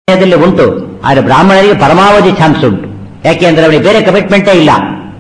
ದಲ್ಲಿ ಉಂಟು. ಆದರೆ ಬ್ರಾಹ್ಮಣರಿಗೆ ಪರಮಾವಧಿ ಚಾನ್ಸ್ ಉಂಟು. ಯಾಕೆಂದ್ರೆ ಅವರಿಗೆ ಬೇರೆ ಕಮಿಟ್ಮೆಂಟೇ ಇಲ್ಲ.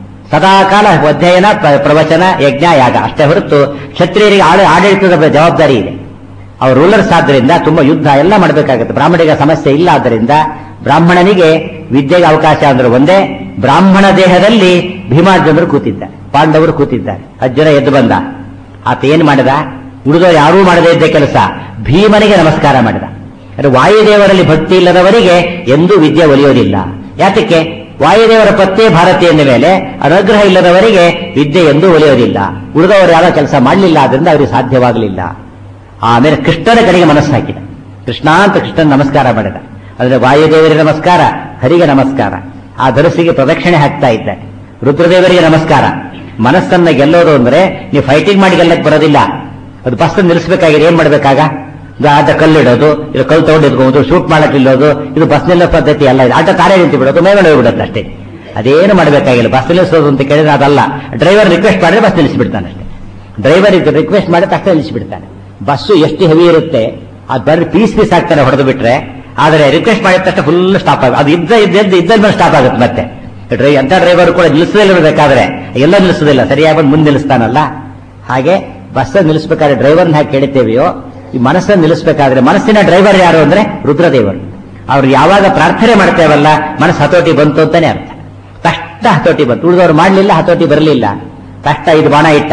ಸದಾಕಾಲ ಅಧ್ಯಯನ, ಪ್ರವಚನ, ಯಜ್ಞ, ಯಾಗ ಅಷ್ಟೇ ಹೊರತು ಕ್ಷತ್ರಿಯರಿಗೆ ಆಡಳಿತದ ಜವಾಬ್ದಾರಿ ಇದೆ. ಅವರು ರೂಲರ್ಸ್ ಆದ್ದರಿಂದ ತುಂಬಾ ಯುದ್ಧ ಎಲ್ಲ ಮಾಡಬೇಕಾಗುತ್ತೆ. ಬ್ರಾಹ್ಮಣರಿಗೆ ಸಮಸ್ಯೆ ಇಲ್ಲ. ಆದ್ದರಿಂದ ಬ್ರಾಹ್ಮಣನಿಗೆ ವಿದ್ಯೆಗೆ ಅವಕಾಶ ಅಂದ್ರೆ ಒಂದೇ. ಬ್ರಾಹ್ಮಣ ದೇಹದಲ್ಲಿ ಭೀಮಾರ್ಜುನರು ಕೂತಿದ್ದಾರೆ, ಪಾಂಡವರು ಕೂತಿದ್ದಾರೆ. ಅರ್ಜುನ ಎದ್ದು ಬಂದ. ಆತ ಏನ್ ಮಾಡಿದ? ಉಳಿದವರು ಯಾರೂ ಮಾಡದೇ ಇದ್ದ ಕೆಲಸ, ಭೀಮನಿಗೆ ನಮಸ್ಕಾರ ಮಾಡಿದ. ವಾಯುದೇವರಲ್ಲಿ ಭಕ್ತಿ ಇಲ್ಲದವರಿಗೆ ಎಂದೂ ವಿದ್ಯೆ ಒಲಿಯೋದಿಲ್ಲ. ಯಾತಕ್ಕೆ? ವಾಯುದೇವರ ಪತ್ನಿ ಭಾರತಿ ಎಂದ ಮೇಲೆ ಅನುಗ್ರಹ ಇಲ್ಲದವರಿಗೆ ವಿದ್ಯೆ ಎಂದೂ ಒಲಿಯೋದಿಲ್ಲ. ಉಳಿದವರು ಯಾವ ಕೆಲಸ ಮಾಡಲಿಲ್ಲ, ಆದ್ರಿಂದ ಅವರಿಗೆ ಸಾಧ್ಯವಾಗಲಿಲ್ಲ. ಆಮೇಲೆ ಕೃಷ್ಣನ ಕಡೆಗೆ ಮನಸ್ಸು ಹಾಕಿದ. ಕೃಷ್ಣ ಅಂತ ಕೃಷ್ಣನ ನಮಸ್ಕಾರ ಮಾಡಿದ. ಅಂದ್ರೆ ವಾಯುದೇವರಿಗೆ ನಮಸ್ಕಾರ, ಹರಿಗೆ ನಮಸ್ಕಾರ. ಆ ಧನಸ್ಸಿಗೆ ಪ್ರದಕ್ಷಿಣೆ ಹಾಕ್ತಾ ಇದ್ದಾನೆ. ರುದ್ರದೇವರಿಗೆ ನಮಸ್ಕಾರ. ಮನಸ್ಸನ್ನ ಗೆಲ್ಲೋದು ಅಂದ್ರೆ ನೀವು ಫೈಟಿಂಗ್ ಮಾಡಿ ಗೆಲ್ಲಕ್ಕೆ ಬರೋದಿಲ್ಲ. ಅದು ಬಸ್ ನಿಲ್ಲಿಸಬೇಕಾಗಿದೆ. ಏನ್ ಮಾಡ್ಬೇಕಾಗ? ಆಟ ಕಲ್ಲಿಡೋದು, ಇದು ಕಲ್ಲು ತಗೊಂಡು ಇದ್ಕೊಂಡು ಶೂಟ್ ಮಾಡಕ್ ಇಲ್ಲೋದು, ಇದು ಬಸ್ ನಿಲ್ಲೋ ಪದ್ಧತಿ ಅಲ್ಲ. ಇದು ಆಟ ಕಾರ್ಯ ನಿಂತು ಬಿಡೋದು, ಮೇಲೆ ಹೋಗ್ಬಿಡುತ್ತೆ ಅಷ್ಟೇ. ಅದೇನು ಮಾಡಬೇಕಾಗಿಲ್ಲ. ಬಸ್ ನಿಲ್ಲಿಸೋದು ಅಂತ ಕೇಳಿದ್ರೆ ಅದಲ್ಲ. ಡ್ರೈವರ್ ರಿಕ್ವೆಸ್ಟ್ ಮಾಡಿದ್ರೆ ಬಸ್ ನಿಲ್ಲಿಸಿಬಿಡ್ತಾನೆ ಅಷ್ಟೇ. ಡ್ರೈವರ್ ರಿಕ್ವೆಸ್ಟ್ ಮಾಡಿದ್ರೆ ತಕ್ಷಣ ನಿಲ್ಲಿಸಿಬಿಡ್ತಾನೆ. ಬಸ್ಸು ಎಷ್ಟು ಹೆವಿ ಇರುತ್ತೆ, ಅದು ಬರೀ ಪೀಸ್ ಆಗ್ತಾನೆ ಹೊಡೆದು ಬಿಟ್ರೆ. ಆದರೆ ರಿಕ್ವೆಸ್ಟ್ ಮಾಡಿದ ತಕ್ಷಣ ಫುಲ್ ಸ್ಟಾಪ್ ಆಗುತ್ತೆ. ಅದು ಇದ್ದ ಮೇಲೆ ಸ್ಟಾಪ್ ಆಗುತ್ತೆ ಮತ್ತೆ. ಎಂತ ಡ್ರೈವರ್ ಕೂಡ ನಿಲ್ಲಿಸದಿರಬೇಕಾದ್ರೆ ಎಲ್ಲ ನಿಲ್ಲಿಸೋದಿಲ್ಲ, ಸರಿಯಾಗಿ ಬಂದು ಮುಂದೆ ನಿಲ್ಲಿಸ್ತಾನಲ್ಲ. ಹಾಗೆ ಬಸ್ ನಿಲ್ಲಿಸಬೇಕಾದ್ರೆ ಡ್ರೈವರ್ನ ಹಾಕಿ ಕೇಳುತ್ತೇವೆಯೋ, ಈ ಮನಸ್ಸನ್ನು ನಿಲ್ಲಿಸಬೇಕಾದ್ರೆ ಮನಸ್ಸಿನ ಡ್ರೈವರ್ ಯಾರು ಅಂದ್ರೆ ರುದ್ರದೇವರು. ಅವ್ರು ಯಾವಾಗ ಪ್ರಾರ್ಥನೆ ಮಾಡ್ತೇವಲ್ಲ, ಮನಸ್ಸು ಹತೋಟಿ ಬಂತು ಅಂತಾನೆ ಅರ್ಥ. ಕಷ್ಟ ಹತೋಟಿ ಬಂತು. ಉಳಿದವ್ರು ಮಾಡಲಿಲ್ಲ, ಹತೋಟಿ ಬರಲಿಲ್ಲ. ಕಷ್ಟ ಇದು ಬಾಣ ಇಟ್ಟ,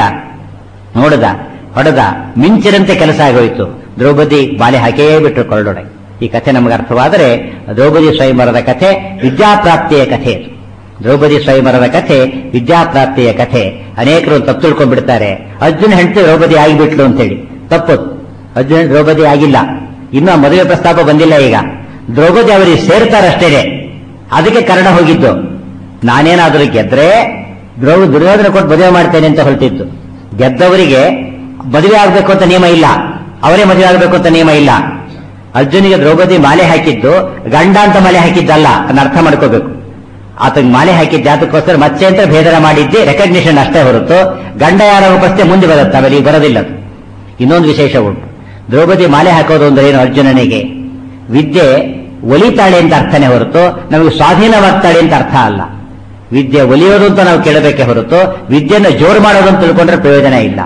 ನೋಡದ, ಹೊಡೆದ, ಮಿಂಚಿನಂತೆ ಕೆಲಸ ಆಗೋಯ್ತು. ದ್ರೌಪದಿ ಬಾಳೆ ಹಾಕೇ ಬಿಟ್ಟರು ಕೊರಡೊಳಗೆ. ಈ ಕಥೆ ನಮಗೆ ಅರ್ಥವಾದರೆ ದ್ರೌಪದಿ ಸ್ವಯಂವರದ ಕಥೆ ವಿದ್ಯಾಪ್ರಾಪ್ತಿಯ ಕಥೆ. ದ್ರೌಪದಿ ಸ್ವಯಂವರದ ಕಥೆ ವಿದ್ಯಾಪ್ರಾಪ್ತಿಯ ಕಥೆ. ಅನೇಕರು ತಪ್ಪು ತಿಳ್ಕೊಂಡ್ಬಿಡ್ತಾರೆ. ಅರ್ಜುನ ಹೆಂಡತಿ ದ್ರೌಪದಿ ಆಗಿಬಿಟ್ಲು ಅಂತೇಳಿ. ತಪ್ಪು. ಅರ್ಜುನ ದ್ರೌಪದಿ ಆಗಿಲ್ಲ. ಇನ್ನೂ ಮದುವೆ ಪ್ರಸ್ತಾಪ ಬಂದಿಲ್ಲ. ಈಗ ದ್ರೌಪದಿ ಅವರಿಗೆ ಸೇರ್ತಾರಷ್ಟೇನೆ. ಅದಕ್ಕೆ ಕರ್ಣ ಹೋಗಿದ್ದು. ನಾನೇನಾದರೂ ಗೆದ್ರೆ ದುರ್ಯೋಧನ ಕೊಟ್ಟು ಮದುವೆ ಮಾಡ್ತೇನೆ ಅಂತ ಹೊರಟಿದ್ದು. ಗೆದ್ದವರಿಗೆ ಮದುವೆ ಆಗಬೇಕು ಅಂತ ನಿಯಮ ಇಲ್ಲ, ಅವರೇ ಮದುವೆ ಆಗಬೇಕು ಅಂತ ನಿಯಮ ಇಲ್ಲ. ಅರ್ಜುನಿಗೆ ದ್ರೌಪದಿ ಮಾಲೆ ಹಾಕಿದ್ದು ಗಂಡ ಅಂತ ಮಾಲೆ ಹಾಕಿದ್ದಲ್ಲ, ಅದನ್ನ ಅರ್ಥ ಮಾಡ್ಕೋಬೇಕು. ಆತನಿಗೆ ಮಾಲೆ ಹಾಕಿದ್ದೆ ಅದಕ್ಕೋಸ್ಕರ ಮಚ್ಚೆ ಅಂತ ಭೇದನ ಮಾಡಿದ್ದೆ, ರೆಕಗ್ನಿಷನ್ ಅಷ್ಟೇ ಹೊರತು ಗಂಡ ಯಾರ ಉಪಸ್ಥೆ ಮುಂದೆ ಬರುತ್ತೆ, ಅವರಿಗೆ ಬರೋದಿಲ್ಲ. ಇನ್ನೊಂದು ವಿಶೇಷ ಉಂಟು. ದ್ರೌಪದಿ ಮಾಲೆ ಹಾಕೋದು ಅಂದ್ರೆ ಏನು? ಅರ್ಜುನನಿಗೆ ವಿದ್ಯೆ ಒಲಿತಾಳೆ ಅಂತ ಅರ್ಥನೇ ಹೊರತು ನಮಗೆ ಸ್ವಾಧೀನವಾಗ್ತಾಳೆ ಅಂತ ಅರ್ಥ ಅಲ್ಲ. ವಿದ್ಯೆ ಒಲಿಯೋದು ಅಂತ ನಾವು ಕೇಳಬೇಕೆ ಹೊರತು ವಿದ್ಯೆಯನ್ನು ಜೋರು ಮಾಡೋದು ಅಂತ ತಿಳ್ಕೊಂಡ್ರೆ ಪ್ರಯೋಜನ ಇಲ್ಲ.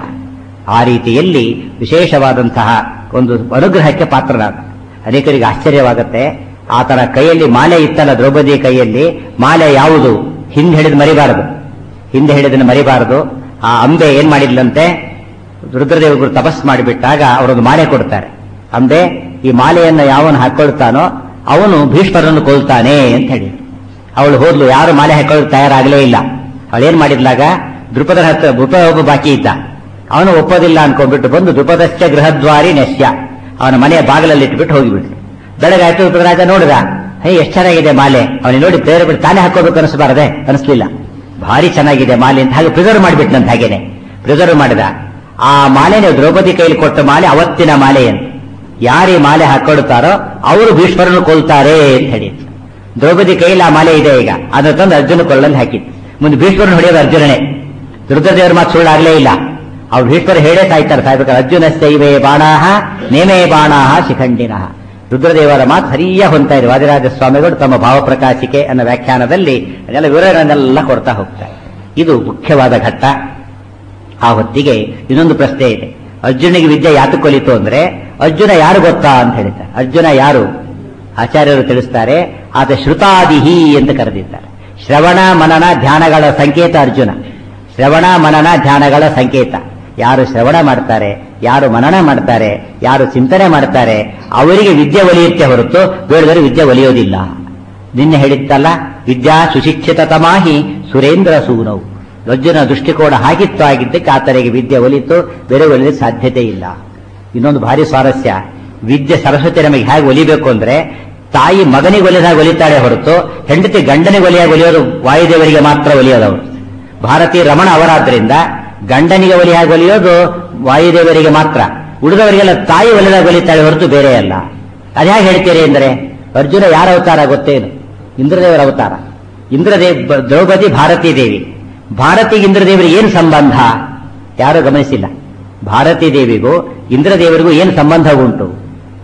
ಆ ರೀತಿಯಲ್ಲಿ ವಿಶೇಷವಾದಂತಹ ಒಂದು ಅನುಗ್ರಹಕ್ಕೆ ಪಾತ್ರರಾದ. ಅನೇಕರಿಗೆ ಆಶ್ಚರ್ಯವಾಗುತ್ತೆ. ಆತನ ಕೈಯಲ್ಲಿ ಮಾಲೆ ಇತ್ತಲ್ಲ, ದ್ರೌಪದಿ ಕೈಯಲ್ಲಿ ಮಾಲೆ ಯಾವುದು? ಹಿಂದೆ ಹಿಡಿದು ಮರಿಬಾರದು, ಹಿಂದೆ ಹಿಡಿದನ್ನು ಮರಿಬಾರದು. ಆ ಅಂಬೆ ಏನ್ ಮಾಡಿದ್ಲಂತೆ, ರುದ್ರದೇವರು ತಪಸ್ ಮಾಡಿಬಿಟ್ಟಾಗ ಅವರೊಂದು ಮಾಲೆ ಕೊಡ್ತಾರೆ. ಅಂಬೆ, ಈ ಮಾಲೆಯನ್ನು ಯಾವನು ಹಾಕೊಳ್ತಾನೋ ಅವನು ಭೀಷ್ಮರನ್ನು ಕೊಲ್ತಾನೆ ಅಂತ ಹೇಳಿ ಅವಳು ಹೋದ್ಲು. ಯಾರು ಮಾಲೆ ಹಾಕೊಳ್ಳೋಕೆ ತಯಾರಾಗಲೇ ಇಲ್ಲ. ಅವಳೇನ್ ಮಾಡಿದ್ಲಾಗ, ದ್ರುಪದನ ಹತ್ರ ಒಬ್ಬ ಬಾಕಿ ಇದ್ದ. ಅವನು ಒಪ್ಪೋದಿಲ್ಲ ಅನ್ಕೊಂಡ್ಬಿಟ್ಟು ಬಂದು ದ್ರುಪದಶ್ಚ ಗೃಹದ್ವಾರಿ ನೆಶ್ಯ, ಅವನ ಮನೆಯ ಬಾಗಿಲಲ್ಲಿ ಇಟ್ಬಿಟ್ಟು ಹೋಗಿಬಿಟ್ರು. ಬೆಳಗಾಯ್ತು. ದ್ರುಪದರಾಜ ನೋಡಿದ, ಹೇ ಎಷ್ಟು ಚೆನ್ನಾಗಿದೆ ಮಾಲೆ. ಅವನಿಗೆ ನೋಡಿ ಪ್ರೇರಣೆ ಬಿಟ್ಟು ತಾನೇ ಹಾಕೋಬೇಕು ಅನಿಸಬಾರದೆ? ಅನಿಸ್ಲಿಲ್ಲ. ಭಾರಿ ಚೆನ್ನಾಗಿದೆ ಮಾಲೆ ಅಂತ ಹಾಗೆ ಪ್ರಿಸರ್ವ್ ಮಾಡಿಬಿಟ್ನಂತ. ಹಾಗೇನೆ ಪ್ರಿಸರ್ವ್ ಮಾಡಿದ. ಆ ಮಾಲೆ ನೀವು ದ್ರೌಪದಿ ಕೈಲಿ ಕೊಟ್ಟ ಮಾಲೆ ಅವತ್ತಿನ ಮಾಲೆ ಅಂತ. ಯಾರು ಈ ಮಾಲೆ ಹಾಕೊಳ್ತಾರೋ ಅವರು ಭೀಷ್ಮರನ್ನು ಕೊಲ್ತಾರೆ ಅಂತ ಹೇಳಿ. ದ್ರೌಪದಿ ಕೈಲಿ ಆ ಮಾಲೆ ಇದೆ. ಈಗ ಅದನ್ನು ತಂದು ಅರ್ಜುನ ಕೊಳ್ಳಲ್ಲಿ ಹಾಕಿತ್ತು. ಮುಂದೆ ಭೀಷ್ಮರನ್ನು ಹೊಡೆಯೋದು ಅರ್ಜುನನೇ. ರುದ್ರದೇವರ ಮಾತು ಸುಳ್ಳಾಗಲೇ ಇಲ್ಲ. ಅವ್ರು ಭೀಷ್ಮರು ಹೇಳೇ ಸಾಯ್ತಾರೆ. ಸಾಯ್ಬೇಕಾದ್ರೆ ಅರ್ಜುನಶ್ಚೈವೇ ಬಾಣಾಹ ನೇಮೇ ಬಾಣಾಹ ಶಿಖಂಡಿನಃ. ರುದ್ರದೇವರ ಮಾತು ಸರಿಯ ಹೊಂತಾ ಇದೆ. ವಾದಿರಾಜ ಸ್ವಾಮಿಗಳು ತಮ್ಮ ಭಾವಪ್ರಕಾಶಿಕೆ ಅನ್ನೋ ವ್ಯಾಖ್ಯಾನದಲ್ಲಿ ಅದೆಲ್ಲ ವಿವರಣೆಲ್ಲ ಕೊಡ್ತಾ ಹೋಗ್ತಾರೆ. ಇದು ಮುಖ್ಯವಾದ ಘಟ್ಟ. ಆ ಹೊತ್ತಿಗೆ ಇನ್ನೊಂದು ಪ್ರಶ್ನೆ ಇದೆ. ಅರ್ಜುನಿಗೆ ವಿದ್ಯೆ ಯಾತಕ್ಕೆ ಕೊಲಿತು ಅಂದ್ರೆ, ಅರ್ಜುನ ಯಾರು ಗೊತ್ತಾ ಅಂತ ಹೇಳ್ತಾರೆ. ಅರ್ಜುನ ಯಾರು? ಆಚಾರ್ಯರು ತಿಳಿಸ್ತಾರೆ, ಆತ ಶ್ರುತಾದಿಹಿ ಎಂದು ಕರೆದಿದ್ದಾರೆ. ಶ್ರವಣ ಮನನ ಧ್ಯಾನಗಳ ಸಂಕೇತ ಅರ್ಜುನ. ಶ್ರವಣ ಮನನ ಧ್ಯಾನಗಳ ಸಂಕೇತ. ಯಾರು ಶ್ರವಣ ಮಾಡ್ತಾರೆ, ಯಾರು ಮನನ ಮಾಡ್ತಾರೆ, ಯಾರು ಚಿಂತನೆ ಮಾಡ್ತಾರೆ, ಅವರಿಗೆ ವಿದ್ಯೆ ಒಲಿಯುತ್ತೆ ಹೊರತು ಬೇಡದರೆ ವಿದ್ಯೆ ಒಲಿಯೋದಿಲ್ಲ. ನಿನ್ನೆ ಹೇಳಿತ್ತಲ್ಲ, ವಿದ್ಯಾ ಸುಶಿಕ್ಷಿತ ತಮಾಹಿ ಸುರೇಂದ್ರ ಸೂನವು. ಅರ್ಜುನ ದೃಷ್ಟಿಕೋನ ಹಾಗಿತ್ತು. ಆಗಿದ್ದಕ್ಕೆ ಆತನಿಗೆ ವಿದ್ಯೆ ಒಲಿತು, ಬೇರೆ ಒಲಿಯಲಿಕ್ಕೆ ಸಾಧ್ಯತೆ ಇಲ್ಲ. ಇನ್ನೊಂದು ಭಾರಿ ಸ್ವಾರಸ್ಯ, ವಿದ್ಯೆ ಸರಸ್ವತಿ ನಮಗೆ ಹೇಗೆ ಒಲಿಬೇಕು ಅಂದ್ರೆ, ತಾಯಿ ಮಗನಿಗೆ ಒಲಿದಾಗ ಒಲಿತಾಳೆ ಹೊರತು ಹೆಂಡತಿ ಗಂಡನಿಗೆ ಒಲಿಯಾಗಿ ಒಲಿಯೋದು ವಾಯುದೇವರಿಗೆ ಮಾತ್ರ ಒಲಿಯೋದವರು. ಭಾರತೀಯ ರಮಣ ಅವರಾದ್ರಿಂದ ಗಂಡನಿಗೆ ಒಲಿಯಾಗಿ ಒಲಿಯೋದು ವಾಯುದೇವರಿಗೆ ಮಾತ್ರ. ಉಳಿದವರಿಗೆಲ್ಲ ತಾಯಿ ಒಲಿದಾಗ ಒಲಿತಾಳೆ ಹೊರತು ಬೇರೆ ಅಲ್ಲ. ಅದ್ಯಾಕೆ ಹೇಳ್ತೀರಿ ಅಂದರೆ, ಅರ್ಜುನ ಯಾರ ಅವತಾರ ಗೊತ್ತೇನು? ಇಂದ್ರದೇವರ ಅವತಾರ. ದ್ರೌಪದಿ ಭಾರತೀ ದೇವಿ. ಭಾರತಿಗೆ ಇಂದ್ರದೇವರಿಗೆ ಏನು ಸಂಬಂಧ? ಯಾರು ಗಮನಿಸಿಲ್ಲ. ಭಾರತೀ ದೇವಿಗೂ ಇಂದ್ರದೇವರಿಗೂ ಏನು ಸಂಬಂಧ ಉಂಟು?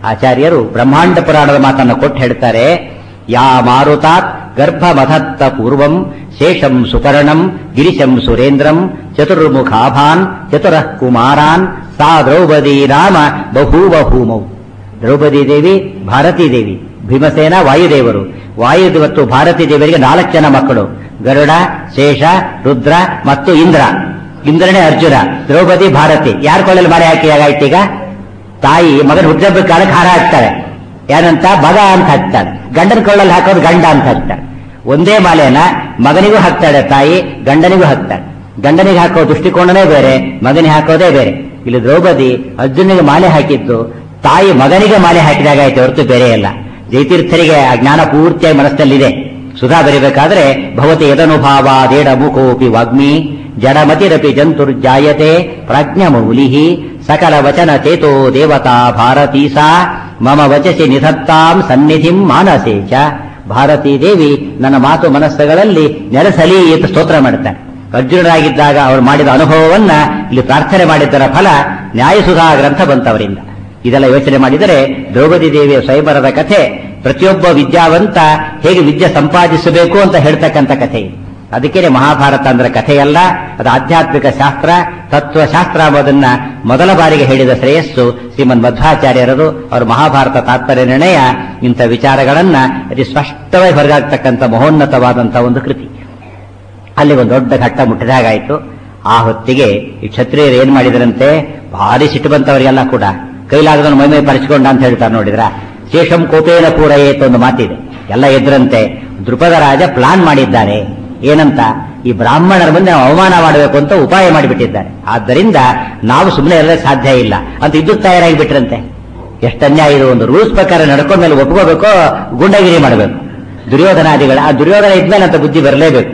ಆಚಾರ್ಯರು ಬ್ರಹ್ಮಾಂಡ ಪುರಾಣದ ಮಾತನ್ನು ಕೊಟ್ಟು ಹೇಳ್ತಾರೆ, ಯಾ ಮಾರುತಾತ್ ಗರ್ಭಮಧತ್ತ ಪೂರ್ವಂ ಶೇಷಂ ಸುಪರ್ಣಂ ಗಿರಿಶಂ ಸುರೇಂದ್ರಂ ಚತುರ್ಮುಖಾಭಾನ್ ಚತುರಃ ಕುಮಾರಾನ್ ಸಾ ದ್ರೌಪದಿ ರಾಮ ಬಹೂವಭೂಮೌ. ದ್ರೌಪದಿ ದೇವಿ, ಭಾರತೀ ದೇವಿ, ಭೀಮಸೇನ ವಾಯುದೇವರು. ವಾಯು ಮತ್ತು ಭಾರತೀ ದೇವರಿಗೆ 4 ಜನ ಮಕ್ಕಳು, ಗರುಡ, ಶೇಷ, ರುದ್ರ ಮತ್ತು ಇಂದ್ರ. ಇಂದ್ರನೇ ಅರ್ಜುನ, ದ್ರೌಪದಿ, ಭಾರತಿ. ಯಾರ ಕೊಳ್ಳಲ್ಲಿ ಮಾಲೆ ಹಾಕಿ ಆಗಾಯ್ತೀಗ? ತಾಯಿ ಮಗನ ಹುಟ್ಟಬ್ಬ ಕಾಲಕ್ಕೆ ಹಾರ ಹಾಕ್ತಾಳೆ. ಏನಂತ? ಮಗ ಅಂತ ಹಾಕ್ತಾಳೆ. ಗಂಡನ ಕೊಳ್ಳಲ್ಲಿ ಹಾಕೋದು ಗಂಡ ಅಂತ ಹಾಕ್ತಾಳೆ. ಒಂದೇ ಮಾಲೆಯನ್ನ ಮಗನಿಗೂ ಹಾಕ್ತಾಳೆ ತಾಯಿ, ಗಂಡನಿಗೂ ಹಾಕ್ತಾಳೆ. ಗಂಡನಿಗೆ ಹಾಕೋ ದೃಷ್ಟಿಕೋನನೇ ಬೇರೆ, ಮಗನಿಗೆ ಹಾಕೋದೇ ಬೇರೆ. ಇಲ್ಲಿ ದ್ರೌಪದಿ ಅರ್ಜುನಿಗೆ ಮಾಲೆ ಹಾಕಿದ್ದು ತಾಯಿ ಮಗನಿಗೆ ಮಾಲೆ ಹಾಕಿದಾಗ ಆಯ್ತು, ಹೊರತು ಬೇರೆ ಅಲ್ಲ. ಜಯತೀರ್ಥರಿಗೆ ಆ ಜ್ಞಾನ ಪೂರ್ತಿಯಾಗಿ ಮನಸ್ಸಿನಲ್ಲಿದೆ. ಸುಧಾ ಬರೀಬೇಕಾದ್ರೆ ಭವತಿ ಯದನುಭಾವಾದೇಡ ಮುಖೋಪಿ ವಾಗ್ಮಿ ಜಡಮತಿರಪಿ ಜಂತುರ್ಜಾಯತೆ ಪ್ರಾಜ್ಞಮೌಲಿ ಸಕಲ ವಚನ ಚೇತೋ ದೇವತಾ ಭಾರತೀ ಸಾ ಮಮ ವಚಸಿ ನಿಧತ್ತಾಂ ಸನ್ನಿಧಿಂ ಮಾನಸೇ ಚ. ಭಾರತೀ ದೇವಿ ನನ್ನ ಮಾತು ಮನಸ್ಸುಗಳಲ್ಲಿ ನೆಲೆಸಲಿ ಅಂತ ಸ್ತೋತ್ರ ಮಾಡುತ್ತಾರೆ. ಅರ್ಜುನರಾಗಿದ್ದಾಗ ಅವರು ಮಾಡಿದ ಅನುಭವವನ್ನ ಇಲ್ಲಿ ಪ್ರಾರ್ಥನೆ ಮಾಡಿದ್ದರ ಫಲ ನ್ಯಾಯಸುಧಾ ಗ್ರಂಥ ಬಂತವರಿಂದ. ಇದೆಲ್ಲ ಯೋಚನೆ ಮಾಡಿದರೆ ದ್ರೌಪದಿ ದೇವಿಯ ಸ್ವಯಂವರದ ಕಥೆ ಪ್ರತಿಯೊಬ್ಬ ವಿದ್ಯಾವಂತ ಹೇಗೆ ವಿದ್ಯೆ ಸಂಪಾದಿಸಬೇಕು ಅಂತ ಹೇಳ್ತಕ್ಕಂಥ ಕಥೆ. ಅದಕ್ಕೇನೆ ಮಹಾಭಾರತ ಅಂದ್ರೆ ಕಥೆಯಲ್ಲ, ಅದು ಆಧ್ಯಾತ್ಮಿಕ ಶಾಸ್ತ್ರ, ತತ್ವಶಾಸ್ತ್ರ ಎಂಬುದನ್ನ ಮೊದಲ ಬಾರಿಗೆ ಹೇಳಿದ ಶ್ರೇಯಸ್ಸು ಶ್ರೀಮನ್ ಮಧ್ವಾಚಾರ್ಯರದು. ಅವರು ಮಹಾಭಾರತ ತಾತ್ಪರ್ಯ ನಿರ್ಣಯ ಇಂಥ ವಿಚಾರಗಳನ್ನ ಅತಿ ಸ್ಪಷ್ಟವಾಗಿ ಹೊರಗಾಗ್ತಕ್ಕಂಥ ಮಹೋನ್ನತವಾದಂತಹ ಒಂದು ಕೃತಿ. ಅಲ್ಲಿ ಒಂದು ದೊಡ್ಡ ಘಟ್ಟ ಮುಟ್ಟಿದಾಗಾಯ್ತು. ಆ ಹೊತ್ತಿಗೆ ಈ ಕ್ಷತ್ರಿಯರು ಏನ್ ಮಾಡಿದರಂತೆ, ಭಾರಿ ಸಿಟ್ಟು ಬಂತವರಿಗೆಲ್ಲ ಕೂಡ. ಕೈಲಾಗದನ್ನು ಮೈಮೈ ಪರಿಚಿಕೊಂಡ ಅಂತ ಹೇಳ್ತಾರೆ ನೋಡಿದ್ರ. ಶೇಷಂ ಕೋಪೇನ ಪೂರಯೇತ ಒಂದು ಮಾತಿದೆ. ಎಲ್ಲ ಎದ್ರಂತೆ. ದೃಪದ ರಾಜ ಪ್ಲಾನ್ ಮಾಡಿದ್ದಾನೆ. ಏನಂತ? ಈ ಬ್ರಾಹ್ಮಣರ ಮುಂದೆ ನಾವು ಅವಮಾನ ಮಾಡಬೇಕು ಅಂತ ಉಪಾಯ ಮಾಡಿಬಿಟ್ಟಿದ್ದಾರೆ. ಆದ್ದರಿಂದ ನಾವು ಸುಮ್ಮನೆ ಇರಲು ಸಾಧ್ಯ ಇಲ್ಲ ಅಂತ ಇದ್ದಕ್ಕೆ ತಯಾರಾಗಿ ಬಿಟ್ರಂತೆ. ಎಷ್ಟು ಅನ್ಯಾಯ ಇದು! ಒಂದು ರೂಲ್ಸ್ ಪ್ರಕಾರ ನಡ್ಕೊಂಡ ಮೇಲೆ ಒಪ್ಕೋಬೇಕೋ ಗುಂಡಗಿರಿ ಮಾಡಬೇಕು. ದುರ್ಯೋಧನಾದಿಗಳ ಆ ದುರ್ಯೋಧನ ಇದ್ಮೇಲೆ ಅಂತ ಬುದ್ಧಿ ಬರಲೇಬೇಕು.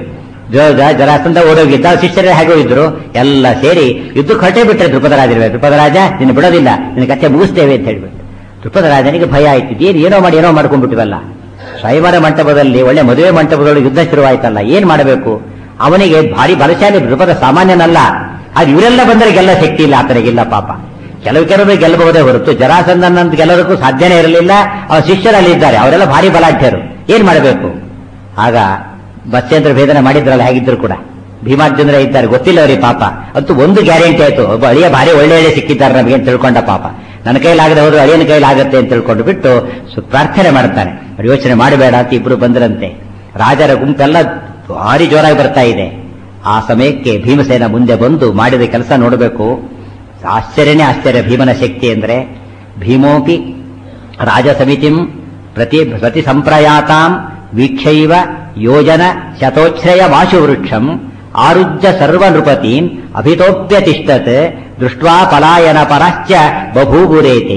ಜರಾಸಂಧ ಓಡೋಗಿದ್ದ, ಶಿಷ್ಯರೇ ಹೇಗೋ ಇದ್ರು, ಎಲ್ಲ ಸೇರಿ ಯುದ್ಧಕ್ಕೆ ಹೊರಟೇ ಬಿಟ್ರೆ ದ್ರುಪದರಾಜ. ದ್ರುಪದರಾಜ ನಿನ್ನ ಬಿಡೋದಿಲ್ಲ, ನಿನ್ನ ಕಥೆ ಮುಗಿಸ್ತೇವೆ ಅಂತ ಹೇಳ್ಬಿಟ್ಟು. ದ್ರುಪದರಾಜನಿಗೆ ಭಯ ಆಯ್ತು. ಏನೋ ಮಾಡ್ಕೊಂಡ್ಬಿಟ್ಟಿವಲ್ಲ. ಸ್ವಯಂವರ ಮಂಟಪದಲ್ಲಿ, ಒಳ್ಳೆ ಮದುವೆ ಮಂಟಪದೊಳಗೆ ಯುದ್ಧ ಶುರುವಾಯ್ತಲ್ಲ, ಏನ್ ಮಾಡಬೇಕು? ಅವನಿಗೆ ಭಾರಿ ಬಲಶಾಲಿ ದ್ರುಪದ ಸಾಮಾನ್ಯನಲ್ಲ. ಅದು ಇವರೆಲ್ಲ ಬಂದರೆ ಗೆಲ್ಲ ಶಕ್ತಿ ಇಲ್ಲ ಆತನಿಗಿಲ್ಲ ಪಾಪ. ಕೆಲವರು ಗೆಲ್ಲಬಹುದೇ ಹೊರತು ಜರಾಸಂಧನಂತ ಗೆಲ್ಲೋದಕ್ಕೂ ಸಾಧ್ಯನೇ ಇರಲಿಲ್ಲ. ಅವರ ಶಿಷ್ಯರಲ್ಲಿ ಇದ್ದಾರೆ, ಅವರೆಲ್ಲ ಭಾರಿ ಬಲಾಢ್ಯರು. ಏನ್ ಮಾಡಬೇಕು? ಆಗ ಬಸ್ಸೇಂದ್ರ ಭೇದನ ಮಾಡಿದ್ರಲ್ಲ, ಹೇಗಿದ್ರು ಕೂಡ ಭೀಮಾರ್ಜುನರೇ ಇದ್ದಾರೆ, ಗೊತ್ತಿಲ್ಲ ಅವರಿಗೆ ಪಾಪ. ಅಂತೂ ಒಂದು ಗ್ಯಾರಂಟಿ ಆಯ್ತು, ಒಬ್ಬ ಅಳಿಯ ಭಾರಿ ಒಳ್ಳೆ ಸಿಕ್ಕಿದ್ದಾರೆ ನಮಗೆ ಅಂತ ತಿಳ್ಕೊಂಡ ಪಾಪ. ನನ್ನ ಕೈಲಾಗದೆ ಹೋದ್ರು ಅಳಿಯನ ಕೈಲಾಗತ್ತೆ ಅಂತ ತಿಳ್ಕೊಂಡು ಬಿಟ್ಟು ಪ್ರಾರ್ಥನೆ ಮಾಡ್ತಾನೆ. ಅವ್ರು ಯೋಚನೆ ಮಾಡಬೇಡ ಅಂತ ಇಬ್ರು ಬಂದ್ರಂತೆ. ರಾಜರ ಗುಂಪೆಲ್ಲ ಭಾರಿ ಜೋರಾಗಿ ಬರ್ತಾ ಇದೆ. ಆ ಸಮಯಕ್ಕೆ ಭೀಮಸೇನ ಮುಂದೆ ಬಂದು ಮಾಡಿದ ಕೆಲಸ ನೋಡಬೇಕು. ಆಶ್ಚರ್ಯನೇ ಆಶ್ಚರ್ಯ ಭೀಮನ ಶಕ್ತಿ ಅಂದ್ರೆ. ಭೀಮೋಪಿ ರಾಜ ಸಮಿತಿಂ ಪ್ರತಿ ಸಂಪ್ರಯಾತಾಂ ವೀಕ್ಷೈವ ಯೋಜನ ಶತೋಚ್ಛ್ರಯ ವಾಶುವೃಕ್ಷಂ ಆರುಜ್ಯ ಸರ್ವ ನೃಪತೀಂ ಅಭಿತೋಪ್ಯತಿಷ್ಠತ್ ದೃಷ್ಟ್ವಾ ಪಲಾಯನ ಪರಾಶ್ಚ ಬಭೂಗುರೇತೆ.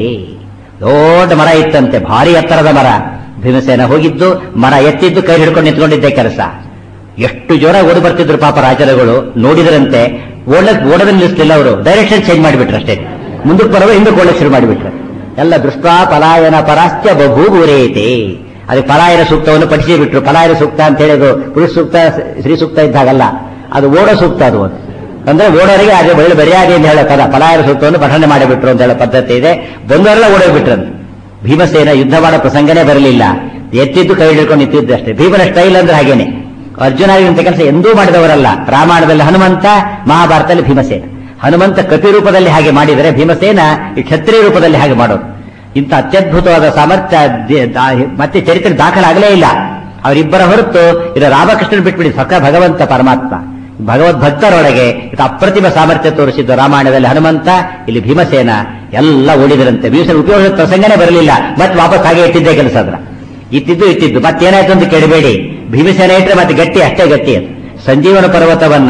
ದೊಡ್ಡ ಮರ ಇತ್ತಂತೆ, ಭಾರಿ ಎತ್ತರದ ಮರ. ಭೀಮಸೇನ ಹೋಗಿದ್ದು ಮರ ಎತ್ತಿದ್ದು ಕೈ ಹಿಡ್ಕೊಂಡು ನಿಂತ್ಕೊಂಡಿದ್ದೆ ಕೆಲಸ. ಎಷ್ಟು ಜೋರಾಗಿ ಓಡಿ ಬರ್ತಿದ್ರು ಪಾಪ ರಾಜರುಗಳು. ನೋಡಿದ್ರಂತೆ ಓಡೋದನ್ನ ನಿಲ್ಲಿಸಲಿಲ್ಲ ಅವರು, ಡೈರೆಕ್ಷನ್ ಚೇಂಜ್ ಮಾಡಿಬಿಟ್ರು ಅಷ್ಟೇ. ಮುಂದಕ್ಕೆ ಬರುವ ಹಿಂದಕ್ಕೆ ಓಡಕ್ಕೆ ಶುರು ಮಾಡಿಬಿಟ್ರು. ಎಲ್ಲ ದೃಷ್ಟ್ವಾ ಪಲಾಯನ ಪರಾಶ್ಚ ಬಭೂಗುರೇತೆ. ಅದಕ್ಕೆ ಪಲಾಯನ ಸೂಕ್ತವನ್ನು ಪಠಿಸಿ ಬಿಟ್ರು. ಪಲಾಯನ ಸೂಕ್ತ ಅಂತ ಹೇಳಿದ್ರು ಪುರುಷ ಸೂಕ್ತ, ಸ್ತ್ರೀ ಸೂಕ್ತ ಇದ್ದಾಗಲ್ಲ, ಅದು ಓಡೋ ಸೂಕ್ತ. ಅದು ಅಂದ್ರೆ ಓಡೋರಿಗೆ ಅದೇ ಒಳ್ಳೆ ಮರ್ಯಾದೆ ಅಂತ ಹೇಳೋ ಪದ ಪಲಾಯನ ಸೂಕ್ತವನ್ನು ಪಠನೆ ಮಾಡಿಬಿಟ್ರು ಅಂತ ಹೇಳೋ ಪದ್ಧತಿ ಇದೆ. ಬಂದವರೆಲ್ಲ ಓಡೋಗ್ಬಿಟ್ರಂತೆ. ಭೀಮಸೇನ ಯುದ್ಧ ಮಾಡೋ ಪ್ರಸಂಗನೇ ಬರಲಿಲ್ಲ, ಎತ್ತಿದ್ದು ಕೈ ಹಿಡ್ಕೊಂಡು ನಿಂತಿದ್ದು ಅಷ್ಟೇ. ಭೀಮನ ಸ್ಟೈಲ್ ಅಂದ್ರೆ ಹಾಗೇನೆ. ಅರ್ಜುನಾಗಿಂತ ಕೆಲಸ ಎಂದೂ ಮಾಡಿದವರಲ್ಲ. ರಾಮಾಯಣದಲ್ಲಿ ಹನುಮಂತ, ಮಹಾಭಾರತದಲ್ಲಿ ಭೀಮಸೇನ. ಹನುಮಂತ ಕಪಿ ರೂಪದಲ್ಲಿ ಹಾಗೆ ಮಾಡಿದರೆ, ಭೀಮಸೇನ ಈ ಕ್ಷತ್ರಿಯ ರೂಪದಲ್ಲಿ ಹಾಗೆ ಮಾಡೋದು. ಇಂಥ ಅತ್ಯದ್ಭುತವಾದ ಸಾಮರ್ಥ್ಯ ಮತ್ತೆ ಚರಿತ್ರೆ ದಾಖಲಾಗಲೇ ಇಲ್ಲ. ಅವರಿಬ್ಬರ ಹೊರತು ಇದು ರಾಮಕೃಷ್ಣನ್ ಬಿಟ್ಬಿಡಿ, ಸಕ ಭಗವಂತ ಪರಮಾತ್ಮ ಭಗವದ್ಭಕ್ತರೊಳಗೆ ಇದು ಅಪ್ರತಿಮ ಸಾಮರ್ಥ್ಯ ತೋರಿಸಿದ್ದು. ರಾಮಾಯಣದಲ್ಲಿ ಹನುಮಂತ, ಇಲ್ಲಿ ಭೀಮಸೇನ. ಎಲ್ಲ ಓಡಿದರಂತೆ. ಭೀಮಸೇನ ಉಪಯೋಗದ ಪ್ರಸಂಗನೇ ಬರಲಿಲ್ಲ. ಮತ್ತೆ ವಾಪಸ್ ಹಾಗೆ ಇಟ್ಟಿದ್ದೇ ಕೆಲಸ ಅದ್ರ ಇತ್ತಿದ್ದು ಮತ್ತೇನಾಯ್ತು ಅಂತ ಕೇಳಬೇಡಿ. ಭೀಮಸೇನ ಇಟ್ಟರೆ ಮತ್ತೆ ಗಟ್ಟಿ, ಅಷ್ಟೇ ಗಟ್ಟಿ. ಅದು ಸಂಜೀವನ ಪರ್ವತವನ್ನ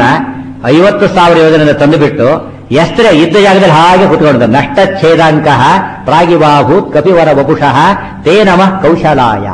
50,000 ಯೋಜನೆ ತಂದುಬಿಟ್ಟು ಎಸ್ತ್ರ ಇದ್ದ ಜಾಗದಲ್ಲಿ ಹಾಗೆ ಕುತ್ಕೊಂಡಿದ್ದ. ನಷ್ಟ ಛೇದಾಂಕ ಪ್ರಾಗಿವಾಭೂತ್ ಕಪಿವರ ವಪುಷಃ ತೇ ನಮಃ ಕೌಶಲಾಯ.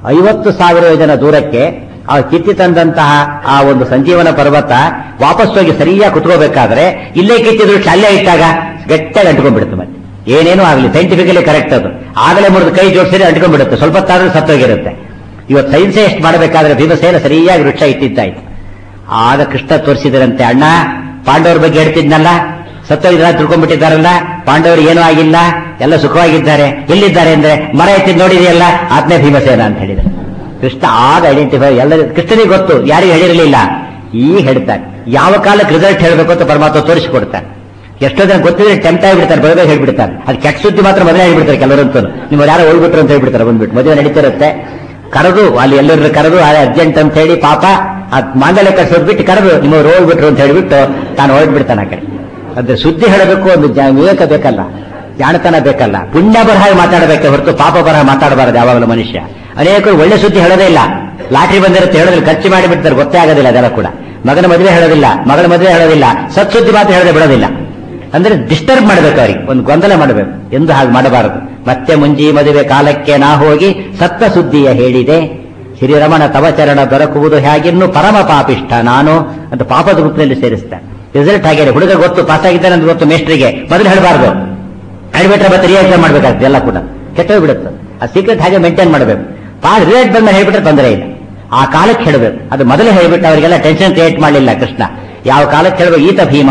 50,000 ಯೋಜನೆ ದೂರಕ್ಕೆ ಆ ಕಿತ್ತಿ ತಂದಂತಹ ಆ ಒಂದು ಸಂಜೀವನ ಪರ್ವತ ವಾಪಸ್ ಹೋಗಿ ಸರಿಯಾಗಿ ಕುತ್ಕೋಬೇಕಾದ್ರೆ ಇಲ್ಲೇ ಕಿತ್ತಿದ್ರು ಅಲ್ಲೇ ಇಟ್ಟಾಗ ಗಟ್ಟಿಯಾಗಿ ಅಂಟ್ಕೊಂಡ್ಬಿಡುತ್ತೆ. ಮತ್ತೆ ಏನೇನೂ ಆಗಲಿ, ಸೈಂಟಿಫಿಕಲಿ ಕರೆಕ್ಟ್ ಅದು. ಆಗಲೇ ಮುರಿದು ಕೈ ಜೋಡಿಸಿದ್ರೆ ಅಂಟ್ಕೊಂಡ್ಬಿಡುತ್ತೆ, ಸ್ವಲ್ಪ ತಾದ್ರೂ ಸತ್ತೋಗಿರುತ್ತೆ. ಇವತ್ತು ಸೈನ್ಸೇ ಎಷ್ಟು ಮಾಡಬೇಕಾದ್ರೆ ಭೀಮಸೇನ ಸರಿಯಾಗಿ ವೃಕ್ಷ ಇಟ್ಟಿದ್ದಾಯ್ತು. ಆಗ ಕೃಷ್ಣ ತೋರಿಸಿದರಂತೆ, ಅಣ್ಣ ಪಾಂಡವರ ಬಗ್ಗೆ ಹೇಳ್ತಿದ್ನಲ್ಲ, ಸತ್ತೋಗಿದ್ರ ತಿಳ್ಕೊಂಡ್ಬಿಟ್ಟಿದ್ದಾರಲ್ಲ, ಪಾಂಡವರು ಏನೂ ಆಗಿಲ್ಲ, ಎಲ್ಲ ಸುಖವಾಗಿದ್ದಾರೆ, ಎಲ್ಲಿದ್ದಾರೆ ಅಂದ್ರೆ ಮರ ಎತ್ತಿ ನೋಡಿದೆಯಲ್ಲ, ಆತ್ಮೇ ಭೀಮಸೇನ ಅಂತ ಹೇಳಿದ್ರು. ಕೃಷ್ಣ ಆಗ ಐಡೆಂಟಿಫೈ, ಎಲ್ಲರಿಗೂ ಕೃಷ್ಣನಿಗೆ ಗೊತ್ತು, ಯಾರಿಗೂ ಹೇಳಿರಲಿಲ್ಲ, ಈಗ ಹೇಳ್ತಾರೆ. ಯಾವ ಕಾಲಕ್ಕೆ ರಿಸಲ್ಟ್ ಹೇಳಬೇಕು ಅಂತ ಪರಮಾತ್ಮ ತೋರಿಸಿಕೊಡ್ತಾರೆ. ಎಷ್ಟೋ ಜನ ಗೊತ್ತಿದ್ರೆ ಟೆಂಪ್ಟ್ ಆಗಿಬಿಡ್ತಾರೆ, ಬರಬೇಕು ಹೇಳ್ಬಿಡ್ತಾರೆ. ಅದು ಕೆಟ್ಟ ಸುದ್ದಿ ಮಾತ್ರ ಮೊದಲೇ ಹೇಳ್ಬಿಡ್ತಾರೆ ಕೆಲವರಂತೂ. ನಿಮ್ಗೆ ಯಾರೋ ಹೋಗ್ಬಿಟ್ರು ಅಂತ ಹೇಳ್ಬಿಡ್ತಾರೆ, ಬಂದ್ಬಿಟ್ಟು ಮದುವೆ ನಡೀತಿರುತ್ತೆ, ಕರೆದು ಅಲ್ಲಿ ಎಲ್ಲರೂ ಕರೆದು ಅರ್ಜೆಂಟ್ ಅಂತ ಹೇಳಿ ಪಾಪ ಆ ಮಾಂಗಲ್ಯ ಕಟ್ಸೋದ್ಬಿಟ್ಟು ಕರೆದು ನಿಮ್ಮವ್ರು ಹೋಗ್ಬಿಟ್ರು ಅಂತ ಹೇಳಿಬಿಟ್ಟು ತಾನು ಹೊರಡ್ಬಿಡ್ತಾನೆ ಆ ಕಡೆ. ಅದ್ರ ಸುದ್ದಿ ಹೇಳಬೇಕು, ಒಂದು ವಿವೇಕ ಬೇಕಲ್ಲ, ಜಾಣತನ ಬೇಕಲ್ಲ, ಪುಣ್ಯ ಬರಹ ಮಾತಾಡಬೇಕೆ ಹೊರತು ಪಾಪ ಬರಹ ಮಾತಾಡಬಾರದು ಯಾವಾಗಲೂ ಮನುಷ್ಯ. ಅನೇಕರು ಒಳ್ಳೆ ಸುದ್ದಿ ಹೇಳೋದೇ ಇಲ್ಲ, ಲಾಟ್ರಿ ಬಂದಿರುತ್ತೆ ಹೇಳೋದಿಲ್ಲ, ಖರ್ಚು ಮಾಡಿಬಿಡ್ತಾರೆ, ಗೊತ್ತೇ ಆಗೋದಿಲ್ಲ ಅದೆಲ್ಲ ಕೂಡ. ಮಗನ ಮದುವೆ ಹೇಳೋದಿಲ್ಲ, ಮಗಳ ಮದುವೆ ಹೇಳೋದಿಲ್ಲ, ಸತ್ ಸುದ್ದಿ ಮಾತ್ರ ಹೇಳದೆ ಬಿಡೋದಿಲ್ಲ. ಅಂದ್ರೆ ಡಿಸ್ಟರ್ಬ್ ಮಾಡಬೇಕು, ಅವ್ರಿಗೆ ಒಂದು ಗೊಂದಲ ಮಾಡಬೇಕು, ಎಂದು ಹಾಗೆ ಮಾಡಬಾರದು. ಮತ್ತೆ ಮುಂಜಿ ಮದುವೆ ಕಾಲಕ್ಕೆ ನಾ ಹೋಗಿ ಸತ್ತ ಸುದ್ದಿಯ ಹೇಳಿದೆ, ಶ್ರೀರಮಣ ತವ ಚರಣ ದೊರಕುವುದು ಹೇಗಿನ್ನು ಪರಮ ಪಾಪಿಷ್ಠ ನಾನು ಅಂತ ಪಾಪದ ಗುಂಪಿನಲ್ಲಿ ಸೇರಿಸ್ತಾರೆ. ರಿಸಲ್ಟ್ ಹಾಗೆ ಹುಡುಗ ಗೊತ್ತು, ಪಾಸ್ ಆಗಿದ್ದಾನೆ ಅಂತ ಗೊತ್ತು ಮೇಸ್ಟ್ರಿಗೆ, ಮೊದಲು ಹೇಳಬಾರ್ದು, ಹೇಳ್ಬಿಟ್ರೆ ಮತ್ತೆ ರಿಯಾಕ್ಷನ್ ಮಾಡ್ಬೇಕಾಗ್ತದೆ, ಎಲ್ಲ ಕೂಡ ಕೆಟ್ಟೋಗ್ಬಿಡುತ್ತೆ. ಆ ಸೀಕ್ರೆಟ್ ಹಾಗೆ ಮೇಂಟೈನ್ ಮಾಡಬೇಕು. ರಿಸಲ್ಟ್ ಬಂದ ಹೇಳ್ಬಿಟ್ರೆ ತೊಂದರೆ ಇಲ್ಲ, ಆ ಕಾಲಕ್ಕೆ ಹೇಳಬೇಕು. ಅದು ಮೊದಲು ಹೇಳ್ಬಿಟ್ಟು ಅವರಿಗೆಲ್ಲ ಟೆನ್ಷನ್ ಕ್ರಿಯೇಟ್ ಮಾಡಲಿಲ್ಲ ಕೃಷ್ಣ. ಯಾವ ಕಾಲಕ್ಕೆ ಹೇಳಬೇಕು, ಈತ ಭೀಮ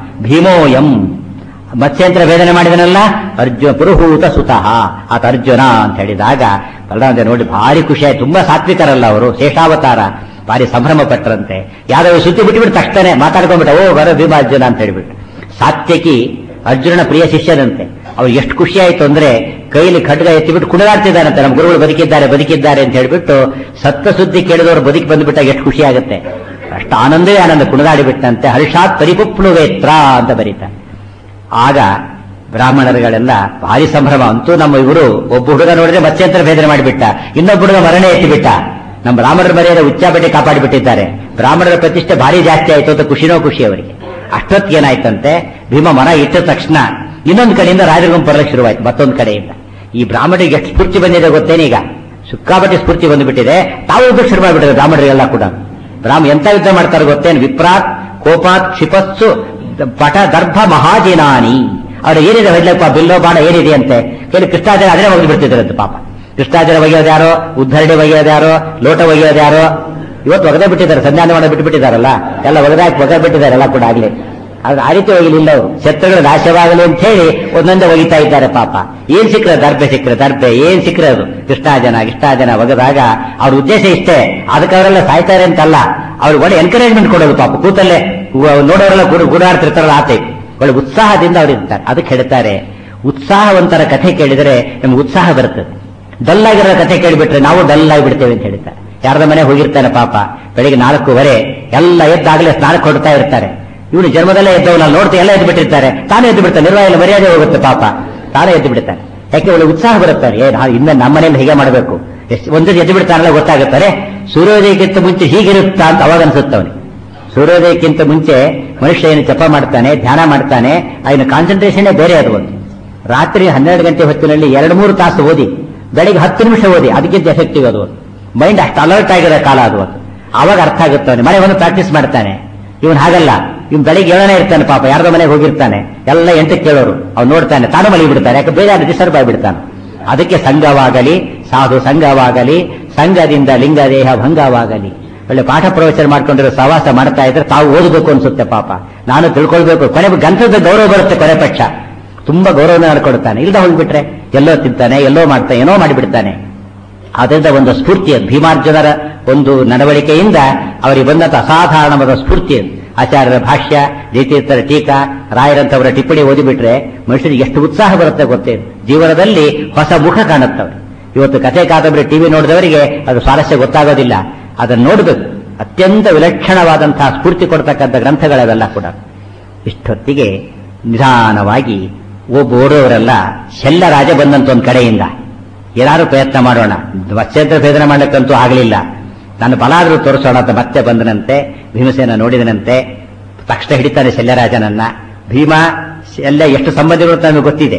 ಭೀಮೋಯಂ ಮತ್ಸ್ಯಂತ್ರ ವೇದನೆ ಮಾಡಿದನಲ್ಲ ಅರ್ಜುನ ಪುರುಹೂತ ಸುತಃ, ಆತ ಅರ್ಜುನ ಅಂತ ಹೇಳಿದಾಗ ಬಲರಾಮ ನೋಡಿ ಭಾರಿ ಖುಷಿ ಆಯ್ತು. ತುಂಬಾ ಸಾತ್ವಿಕರಲ್ಲ ಅವರು, ಶೇಷಾವತಾರ, ಭಾರಿ ಸಂಭ್ರಮ ಪಟ್ಟರಂತೆ. ಯಾವ್ದಾದ್ರು ಸುದ್ದಿ ಬಿಟ್ಟುಬಿಟ್ಟು ತಕ್ಷಣ ಮಾತಾಡ್ಕೊಂಡ್ಬಿಟ್ಟ, ಓ ಬರೋ ಭೀಮ ಅರ್ಜುನ ಅಂತ ಹೇಳಿಬಿಟ್ಟು. ಸಾತ್ಯಕಿ ಅರ್ಜುನನ ಪ್ರಿಯ ಶಿಷ್ಯನಂತೆ. ಅವ್ರು ಎಷ್ಟು ಖುಷಿ ಆಯ್ತು ಅಂದ್ರೆ ಕೈಲಿ ಖಡ್ಗ ಎತ್ತಿಬಿಟ್ಟು ಕುಣಿದಾಡ್ತಿದ್ದಾರಂತೆ, ನಮ್ಮ ಗುರುಗಳು ಬದುಕಿದ್ದಾರೆ ಅಂತ ಹೇಳ್ಬಿಟ್ಟು. ಸತ್ತ ಸುದ್ದಿ ಕೇಳಿದವರು ಬದುಕಿ ಬಂದುಬಿಟ್ಟಾಗ ಎಷ್ಟು ಖುಷಿ ಆಗುತ್ತೆ, ಅಷ್ಟು ಆನಂದವೇ ಆನಂದ, ಕುಣಿದಾಡಿಬಿಟ್ಟಂತೆ. ಹರ್ಷಾತ್ ಪರಿಪುಪ್ಲುವೇತ್ರ ಅಂತ ಬರೀತಾರೆ. ಆಗ ಬ್ರಾಹ್ಮಣರುಗಳೆಲ್ಲ ಭಾರಿ ಸಂಭ್ರಮ. ಅಂತೂ ನಮ್ಮ ಇವರು ಒಬ್ಬ ಹುಡುಗ ನೋಡಿದ್ರೆ ಮತ್ಸ್ಯಂತರ ಭೇದನೆ ಮಾಡಿಬಿಟ್ಟ, ಇನ್ನೊಬ್ಬ ಹುಡುಗ ಮರಣೆ ಎತ್ತಿಬಿಟ್ಟ. ನಮ್ಮ ಬ್ರಾಹ್ಮಣರ ಮರ್ಯಾದೆ ಉಚ್ಚಾಪಟ್ಟೆ ಕಾಪಾಡಿಬಿಟ್ಟಿದ್ದಾರೆ. ಬ್ರಾಹ್ಮಣರ ಪ್ರತಿಷ್ಠೆ ಭಾರಿ ಜಾಸ್ತಿ ಆಯ್ತು ಅಂತ ಖುಷಿನೋ ಖುಷಿ ಅವರಿಗೆ. ಅಷ್ಟೊತ್ತಿಗೇನಾಯ್ತಂತೆ, ಭೀಮ ಮನ ಇಟ್ಟ ತಕ್ಷಣ ಇನ್ನೊಂದು ಕಡೆಯಿಂದ ರಾಜರ ಗುಂಪು ಬರಲಿಕ್ಕೆ ಶುರುವಾಯ್ತು. ಮತ್ತೊಂದು ಕಡೆಯಿಂದ ಈ ಬ್ರಾಹ್ಮಣರಿಗೆ ಎಷ್ಟು ಸ್ಫೂರ್ತಿ ಬಂದಿದೆ ಗೊತ್ತೇನೀಗ, ಸಿಕ್ಕಾಪಟ್ಟೆ ಸ್ಫೂರ್ತಿ ಬಂದುಬಿಟ್ಟಿದೆ. ತಾವು ಯುದ್ಧ ಶುರು ಮಾಡಿಬಿಟ್ಟಿದೆ ಬ್ರಾಹ್ಮಣರಿಗೆಲ್ಲ ಕೂಡ. ಎಂತ ಯುದ್ಧ ಮಾಡ್ತಾರೆ ಗೊತ್ತೇನು, ವಿಪ್ರಾತ್ ಕೋಪಾತ್ ಕ್ಷಿಪತ್ಸು ಪಟ ದರ್ಭ ಮಹಾಜಿನಾನಿ. ಅವ್ರು ಏನಿದೆ ಹೊಡ್ಲಪ್ಪ, ಬಿಲ್ಲೋ ಬಾಣ ಏನಿದೆ ಅಂತೆ ಕೇಳಿ ಕೃಷ್ಣಾಚಾರ್ಯ ಅದನ್ನೇ ಒಗೆದು ಬಿಡ್ತಿದ್ರಂತೆ ಪಾಪ. ಕೃಷ್ಣಾಚಾರ್ಯ ಒಗೆಯೋದ್ಯಾರೋ, ಉದ್ಧರಣೆ ಒಗೆಯೋದ್ಯಾರೋ, ಲೋಟ ಒಗೆಯೋದ್ಯಾರೋ, ಇವತ್ತು ಒಗದೇ ಬಿಟ್ಟಿದ್ದಾರೆ. ಸಂಧಾನ ಮಾಡಿ ಬಿಟ್ಟುಬಿಟ್ಟಿದ್ದಾರಲ್ಲ, ಎಲ್ಲ ಒಗೆದು ಬಿಟ್ಟಿದ್ದಾರೆ ಎಲ್ಲ ಕೂಡ. ಆಗ್ಲಿ ಆದ್ರೆ ಆ ರೀತಿ ಹೋಗಲಿಲ್ಲ ಅವರು. ಶತ್ರುಗಳು ನಾಶವಾಗಲಿ ಅಂತ ಹೇಳಿ ಒಂದೊಂದೇ ಒಗಿತಾ ಇದ್ದಾರೆ ಪಾಪ. ಏನ್ ಸಿಕ್ಕರೆ ದರ್ಬೆ ಸಿಕ್ಕರೆ ದರ್ಬೆ, ಏನ್ ಸಿಕ್ಕರೆ ಅದು ಇಷ್ಟಾಜನ ಒಗದಾಗ ಅವ್ರ ಉದ್ದೇಶ ಇಷ್ಟೇ. ಅದಕ್ಕೆ ಅವರೆಲ್ಲ ಸಾಯ್ತಾರೆ ಅಂತಲ್ಲ, ಅವ್ರಿಗೆ ಒಳ್ಳೆ ಎನ್ಕರೇಜ್ಮೆಂಟ್ ಕೊಡೋದು ಪಾಪ. ಕೂತಲ್ಲೇ ನೋಡೋರೆಲ್ಲ ಗೂಡಾಡ್ತಿರ್ತಾರಲ್ಲ ಆತೆ ಒಳ್ಳೆ ಉತ್ಸಾಹದಿಂದ ಅವ್ರು ಇರ್ತಾರೆ. ಅದಕ್ಕೆ ಹೇಳ್ತಾರೆ, ಉತ್ಸಾಹವಂತರ ಕಥೆ ಕೇಳಿದರೆ ನಮ್ಗೆ ಉತ್ಸಾಹ ಬರ್ತದೆ. ಡಲ್ ಆಗಿರೋ ಕಥೆ ಕೇಳಿಬಿಟ್ರೆ ನಾವು ಡಲ್ ಆಗಿಬಿಡ್ತೇವೆ ಅಂತ ಹೇಳ್ತಾರೆ. ಯಾರದ ಮನೆ ಹೋಗಿರ್ತಾನೆ ಪಾಪ, ಬೆಳಿಗ್ಗೆ 4:15 ಎಲ್ಲ ಎದ್ದಾಗಲೇ ಸ್ನಾನಕ್ಕೆ ಹೊಡ್ತಾ ಇರ್ತಾರೆ. ಇವನು ಜನ್ಮದಲ್ಲೇ ಎದ್ದವನ್ನ ನೋಡ್ತಾ ಎಲ್ಲ ಎದ್ದು ಬಿಟ್ಟಿರ್ತಾರೆ, ತಾನೇ ಎದ್ದು ಬಿಡ್ತಾನೆ, ನಿರ್ವಾಹ ಮರ್ಯಾದೆ ಹೋಗುತ್ತೆ ಪಾಪ, ತಾನೇ ಎದ್ದು ಬಿಡ್ತಾನೆ. ಯಾಕೆ ಒಳ್ಳೆ ಉತ್ಸಾಹ ಬರುತ್ತಾರೆ, ಇನ್ನ ನಮ್ಮ ಮನೆಯಲ್ಲಿ ಹೇಗೆ ಮಾಡಬೇಕು, ಒಂದ್ಸತಿ ಎದ್ದು ಬಿಡ್ತಾನಲ್ಲ ಗೊತ್ತಾಗುತ್ತಾರೆ. ಸೂರ್ಯೋದಯಕ್ಕಿಂತ ಮುಂಚೆ ಹೀಗಿರುತ್ತಾ ಅಂತ ಅವಾಗ ಅನ್ಸುತ್ತವನಿಗೆ. ಸೂರ್ಯೋದಯಕ್ಕಿಂತ ಮುಂಚೆ ಮನುಷ್ಯ ಏನು ಜಪ ಮಾಡ್ತಾನೆ, ಧ್ಯಾನ ಮಾಡ್ತಾನೆ, ಅವನ ಕಾನ್ಸಂಟ್ರೇಷನ್ ಬೇರೆ. ಅದು ಒಂದು ರಾತ್ರಿ 12 ಗಂಟೆ ಹೊತ್ತಿನಲ್ಲಿ 2-3 ತಾಸು ಓದಿ, ಬೆಳಿಗ್ಗೆ 10 ನಿಮಿಷ ಓದಿ, ಅದಕ್ಕಿಂತ ಎಫೆಕ್ಟಿವ್ ಅದು. ಮೈಂಡ್ ಅಷ್ಟು ಅಲರ್ಟ್ ಆಗಿರೋ ಕಾಲ ಅದು. ಆವಾಗ ಅರ್ಥ ಆಗುತ್ತವನೆ. ಮನೆ ಬಂದು ಪ್ರಾಕ್ಟೀಸ್ ಮಾಡ್ತಾನೆ. ಇವನು ಹಾಗಲ್ಲ, ಇವನು ಬೆಳಿಗ್ಗೆ 7ನೇ ಇರ್ತಾನೆ ಪಾಪ, ಯಾರ್ದೋ ಮನೆಗೆ ಹೋಗಿರ್ತಾನೆ, ಎಲ್ಲ 8ಕ್ಕೆ ಕೇಳೋರು, ಅವ್ನು ನೋಡ್ತಾನೆ, ತಾನು ಮಲಗಿ ಬಿಡ್ತಾನೆ. ಯಾಕೆ ಬೇರೆ ಡಿಸ್ಟರ್ಬ್ ಆಗಿಬಿಡ್ತಾನೆ. ಅದಕ್ಕೆ ಸಂಘವಾಗಲಿ ಸಾಧು ಸಂಘವಾಗಲಿ, ಸಂಘದಿಂದ ಲಿಂಗ ದೇಹ ಭಂಗವಾಗಲಿ. ಒಳ್ಳೆ ಪಾಠ ಪ್ರವಚನ ಮಾಡ್ಕೊಂಡಿರೋ ಸವಾಸ ಮಾಡ್ತಾ ಇದ್ರೆ ತಾವು ಓದಬೇಕು ಅನ್ಸುತ್ತೆ ಪಾಪ. ನಾನು ತಿಳ್ಕೊಳ್ಬೇಕು, ಕೊನೆ ಗಂಟದ ಗೌರವ ಬರುತ್ತೆ, ಕೊನೆ ಪಕ್ಷ ತುಂಬಾ ಗೌರವನ ಮಾಡ್ಕೊಡ್ತಾನೆ. ಇಲ್ದ ಹೋಗ್ಬಿಟ್ರೆ ಎಲ್ಲೋ ತಿಂತಾನೆ, ಎಲ್ಲೋ ಮಾಡ್ತಾನೆ, ಏನೋ ಮಾಡಿಬಿಡ್ತಾನೆ. ಅದರಿಂದ ಒಂದು ಸ್ಫೂರ್ತಿ, ಭೀಮಾರ್ಜುನರ ಒಂದು ನಡವಳಿಕೆಯಿಂದ ಅವರಿಗೆ ಬಂದಂತ ಅಸಾಧಾರಣವಾದ ಸ್ಫೂರ್ತಿ. ಆಚಾರ್ಯರ ಭಾಷ್ಯ, ಜಯತೀರ್ಥರ ಟೀಕಾ, ರಾಯರಂತವರ ಟಿಪ್ಪಣಿ ಓದಿಬಿಟ್ರೆ ಮನುಷ್ಯರಿಗೆ ಎಷ್ಟು ಉತ್ಸಾಹ ಬರುತ್ತೆ ಗೊತ್ತೇ. ಜೀವನದಲ್ಲಿ ಹೊಸ ಮುಖ ಕಾಣುತ್ತವೆ. ಇವತ್ತು ಕಥೆ ಕಾದಂಬರಿ ಟಿವಿ ನೋಡಿದವರಿಗೆ ಅದು ಸ್ವಾರಸ್ಯ ಗೊತ್ತಾಗೋದಿಲ್ಲ. ಅದನ್ನು ನೋಡಬೇಕು. ಅತ್ಯಂತ ವಿಲಕ್ಷಣವಾದಂತಹ ಸ್ಫೂರ್ತಿ ಕೊಡ್ತಕ್ಕಂಥ ಗ್ರಂಥಗಳವೆಲ್ಲ ಕೂಡ. ಇಷ್ಟೊತ್ತಿಗೆ ನಿಧಾನವಾಗಿ ಓಡೋವರೆಲ್ಲ ಶಲ್ಯರಾಜ ಬಂದಂತ ಒಂದು ಕಡೆಯಿಂದ ಏನಾದ್ರು ಪ್ರಯತ್ನ ಮಾಡೋಣ, ಮತ್ಸ್ಯಂತರ ಭೇದನ ಮಾಡಲಿಕ್ಕಂತೂ ಆಗಲಿಲ್ಲ, ನಾನು ಬಲ ಆದರೂ ತೋರಿಸೋಣ ಅಂತ ಮತ್ತೆ ಬಂದನಂತೆ. ಭೀಮಸೇನ ನೋಡಿದನಂತೆ, ತಕ್ಷಣ ಹಿಡಿತಾನೆ ಶಲ್ಯರಾಜನನ್ನ. ಭೀಮ ಶಲ್ಯ ಎಷ್ಟು ಸಂಬಂಧಿಗಳು ನಮಗೆ ಗೊತ್ತಿದೆ.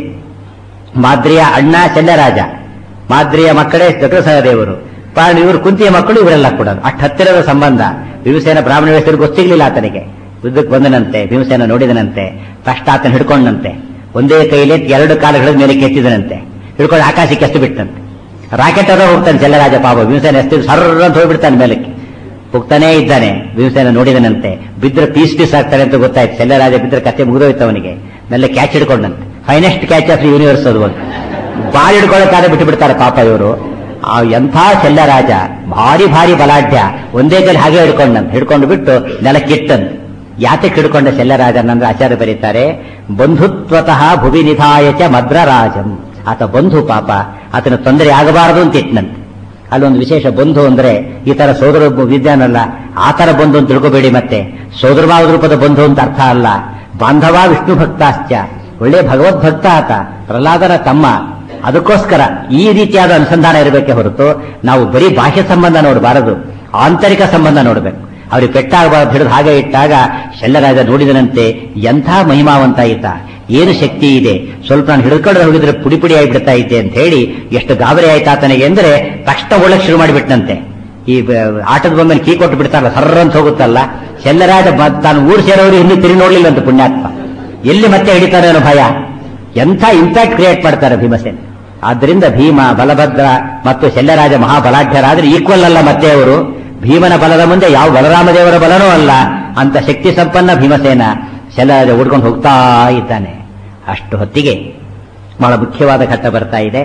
ಮಾದ್ರಿಯ ಅಣ್ಣ ಶಲ್ಯರಾಜ, ಮಾದ್ರಿಯ ಮಕ್ಕಳೇ ಚತುರ್ಸಹದೇವರು, ಇವರು ಕುಂತಿಯ ಮಕ್ಕಳು, ಇವರೆಲ್ಲ ಕೂಡ ಅಷ್ಟು ಹತ್ತಿರದ ಸಂಬಂಧ. ಭೀಮಸೇನ ಬ್ರಾಹ್ಮಣ ವೇಷರು ಗೊತ್ತಿರಲಿಲ್ಲ ಆತನಿಗೆ. ಯುದ್ಧಕ್ಕೆ ಬಂದನಂತೆ, ಭೀಮಸೇನ ನೋಡಿದನಂತೆ, ತಕ್ಷಣ ಆತನ ಹಿಡ್ಕೊಂಡಂತೆ, ಒಂದೇ ಕೈಲಿ 2 ಕಾಲುಗಳ ಮೇಲೆ ಕೆತ್ತಿದನಂತೆ, ಹಿಡ್ಕೊಂಡು ಆಕಾಶಕ್ಕೆ ಎಷ್ಟು ಬಿಟ್ಟಂತೆ. ರಾಕೆಟ್ ಅದ ಹೋಗ್ತಾನೆ ಶಲ್ಯರಾಜ ಪಾಪ. ಭೀಮಸೇನ ಎಷ್ಟು ಸರ್ರ ಅಂತ ಹೋಗ್ಬಿಡ್ತಾನೆ ಮೇಲಕ್ಕೆ. ಹೋಗ್ತಾನೇ ಇದ್ದಾನೆ. ಭೀಮಸೇನ ನೋಡಿದನಂತೆ, ಬಿದ್ರೆ ಪೀಸ್ ಆಗ್ತಾರೆ ಅಂತ ಗೊತ್ತಾಯ್ತು. ಶಲ್ಯರಾಜ ಬಿದ್ರೆ ಕತೆ ಮುಗಿದೋಯ್ತು ಅವನಿಗೆ. ಮೇಲೆ ಕ್ಯಾಚ್ ಹಿಡ್ಕೊಂಡಂತೆ, ಫೈನೆಸ್ಟ್ ಕ್ಯಾಚ್ ಆಫ್ ಯೂನಿವರ್ಸ್ ಅದು. ಬಾಲ್ ಹಿಡ್ಕೊಳ್ಳೋಕಾದ್ರೆ ಬಿಟ್ಟು ಬಿಡ್ತಾರೆ ಪಾಪ ಇವರು. ಆ ಎಂಥ ಶಲ್ಯರಾಜ, ಭಾರಿ ಭಾರಿ ಬಲಾಢ್ಯ, ಒಂದೇ ಕೈ ಹಾಗೆ ಹಿಡ್ಕೊಂಡು ಬಿಟ್ಟು ನೆಲಕ್ಕಿಟ್ಟಂತೆ. ಯಾತಕ್ಕೆ ಹಿಡ್ಕೊಂಡ ಶಲ್ಯರಾಜನಂದ್ರೆ ಆಚಾರ್ಯ ಬರೀತಾರೆ, ಬಂಧುತ್ವತಃ ಭುವಿ ನಿಧಾಯಚ ಮದ್ರರಾಜಂ. ಆತ ಬಂಧು ಪಾಪ, ಆತನ ತೊಂದರೆ ಆಗಬಾರದು ಅಂತ ಇಟ್ಟನಂತೆ. ಅಲ್ಲೊಂದು ವಿಶೇಷ, ಬಂಧು ಅಂದ್ರೆ ಈ ತರ ಸೋದರ ವಿದ್ಯಾನಲ್ಲ, ಆ ತರ ಬಂಧು ಅಂತ ತಿಳ್ಕೋಬೇಡಿ. ಮತ್ತೆ ಸೋದರಭಾವ ರೂಪದ ಬಂಧು ಅಂತ ಅರ್ಥ ಅಲ್ಲ. ಬಾಂಧವ ವಿಷ್ಣು ಭಕ್ತಾಶ್ಚ, ಒಳ್ಳೆ ಭಗವದ್ಭಕ್ತ ಆತ, ಪ್ರಹ್ಲಾದನ ತಮ್ಮ. ಅದಕ್ಕೋಸ್ಕರ ಈ ರೀತಿಯಾದ ಅನುಸಂಧಾನ ಇರಬೇಕೆ ಹೊರತು ನಾವು ಬರೀ ಬಾಹ್ಯ ಸಂಬಂಧ ನೋಡಬಾರದು, ಆಂತರಿಕ ಸಂಬಂಧ ನೋಡಬೇಕು. ಅವ್ರಿಗೆ ಪೆಟ್ಟಾಗಬಾರದು ಹಿಡಿದು ಹಾಗೆ ಇಟ್ಟಾಗ ಶಲ್ಯರಾಜ ನೋಡಿದನಂತೆ, ಎಂಥ ಮಹಿಮಾವಂತ ಈತ, ಏನು ಶಕ್ತಿ ಇದೆ, ಸ್ವಲ್ಪ ನಾನು ಹಿಡ್ಕೊಂಡು ಹೋಗಿದ್ರೆ ಪುಡಿ ಪುಡಿ ಆಗಿಬಿಡ್ತಾ ಇದ್ದೆ ಅಂತ ಹೇಳಿ ಎಷ್ಟು ಗಾಬರಿ ಆಯ್ತು ಆತನಿಗೆ ಅಂದ್ರೆ ತಕ್ಷಣ ಒಳಗೆ ಶುರು ಮಾಡಿಬಿಟ್ಟನಂತೆ. ಈ ಆಟದ ಬೊಮ್ಮೆ ಕೀ ಕೊಟ್ಟು ಬಿಡ್ತಾರಲ್ಲ, ಸರ್ರಂತ ಹೋಗುತ್ತಲ್ಲ. ಶಲ್ಯರಾಜ ತಾನು ಊರು ಸೇರೋರು ಇನ್ನೂ ತಿರುಗಿ ನೋಡ್ಲಿಲ್ಲ ಅಂತ ಪುಣ್ಯಾತ್ಮ, ಎಲ್ಲಿ ಮತ್ತೆ ಹಿಡಿತಾರೆ ಅನ್ನೋ ಭಯ. ಎಂಥ ಇಂಪ್ಯಾಕ್ಟ್ ಕ್ರಿಯೇಟ್ ಮಾಡ್ತಾರೆ ಭೀಮಸೇನ. ಆದ್ರಿಂದ ಭೀಮ, ಬಲಭದ್ರ ಮತ್ತು ಶಲ್ಯರಾಜ ಮಹಾಬಲಾಢ್ಯರಾದ್ರೆ ಈಕ್ವಲ್ ಅಲ್ಲ ಮತ್ತೆ ಅವರು. ಭೀಮನ ಬಲದ ಮುಂದೆ ಯಾವ ಬಲರಾಮದೇವರ ಬಲನೂ ಅಲ್ಲ. ಅಂತ ಶಕ್ತಿ ಸಂಪನ್ನ ಭೀಮಸೇನ ಶಲ್ಯರಾಜ ಓಡ್ಕೊಂಡು ಹೋಗ್ತಾ ಇದ್ದಾನೆ. ಅಷ್ಟು ಹೊತ್ತಿಗೆ ಬಹಳ ಮುಖ್ಯವಾದ ಘಟ್ಟ ಬರ್ತಾ ಇದೆ.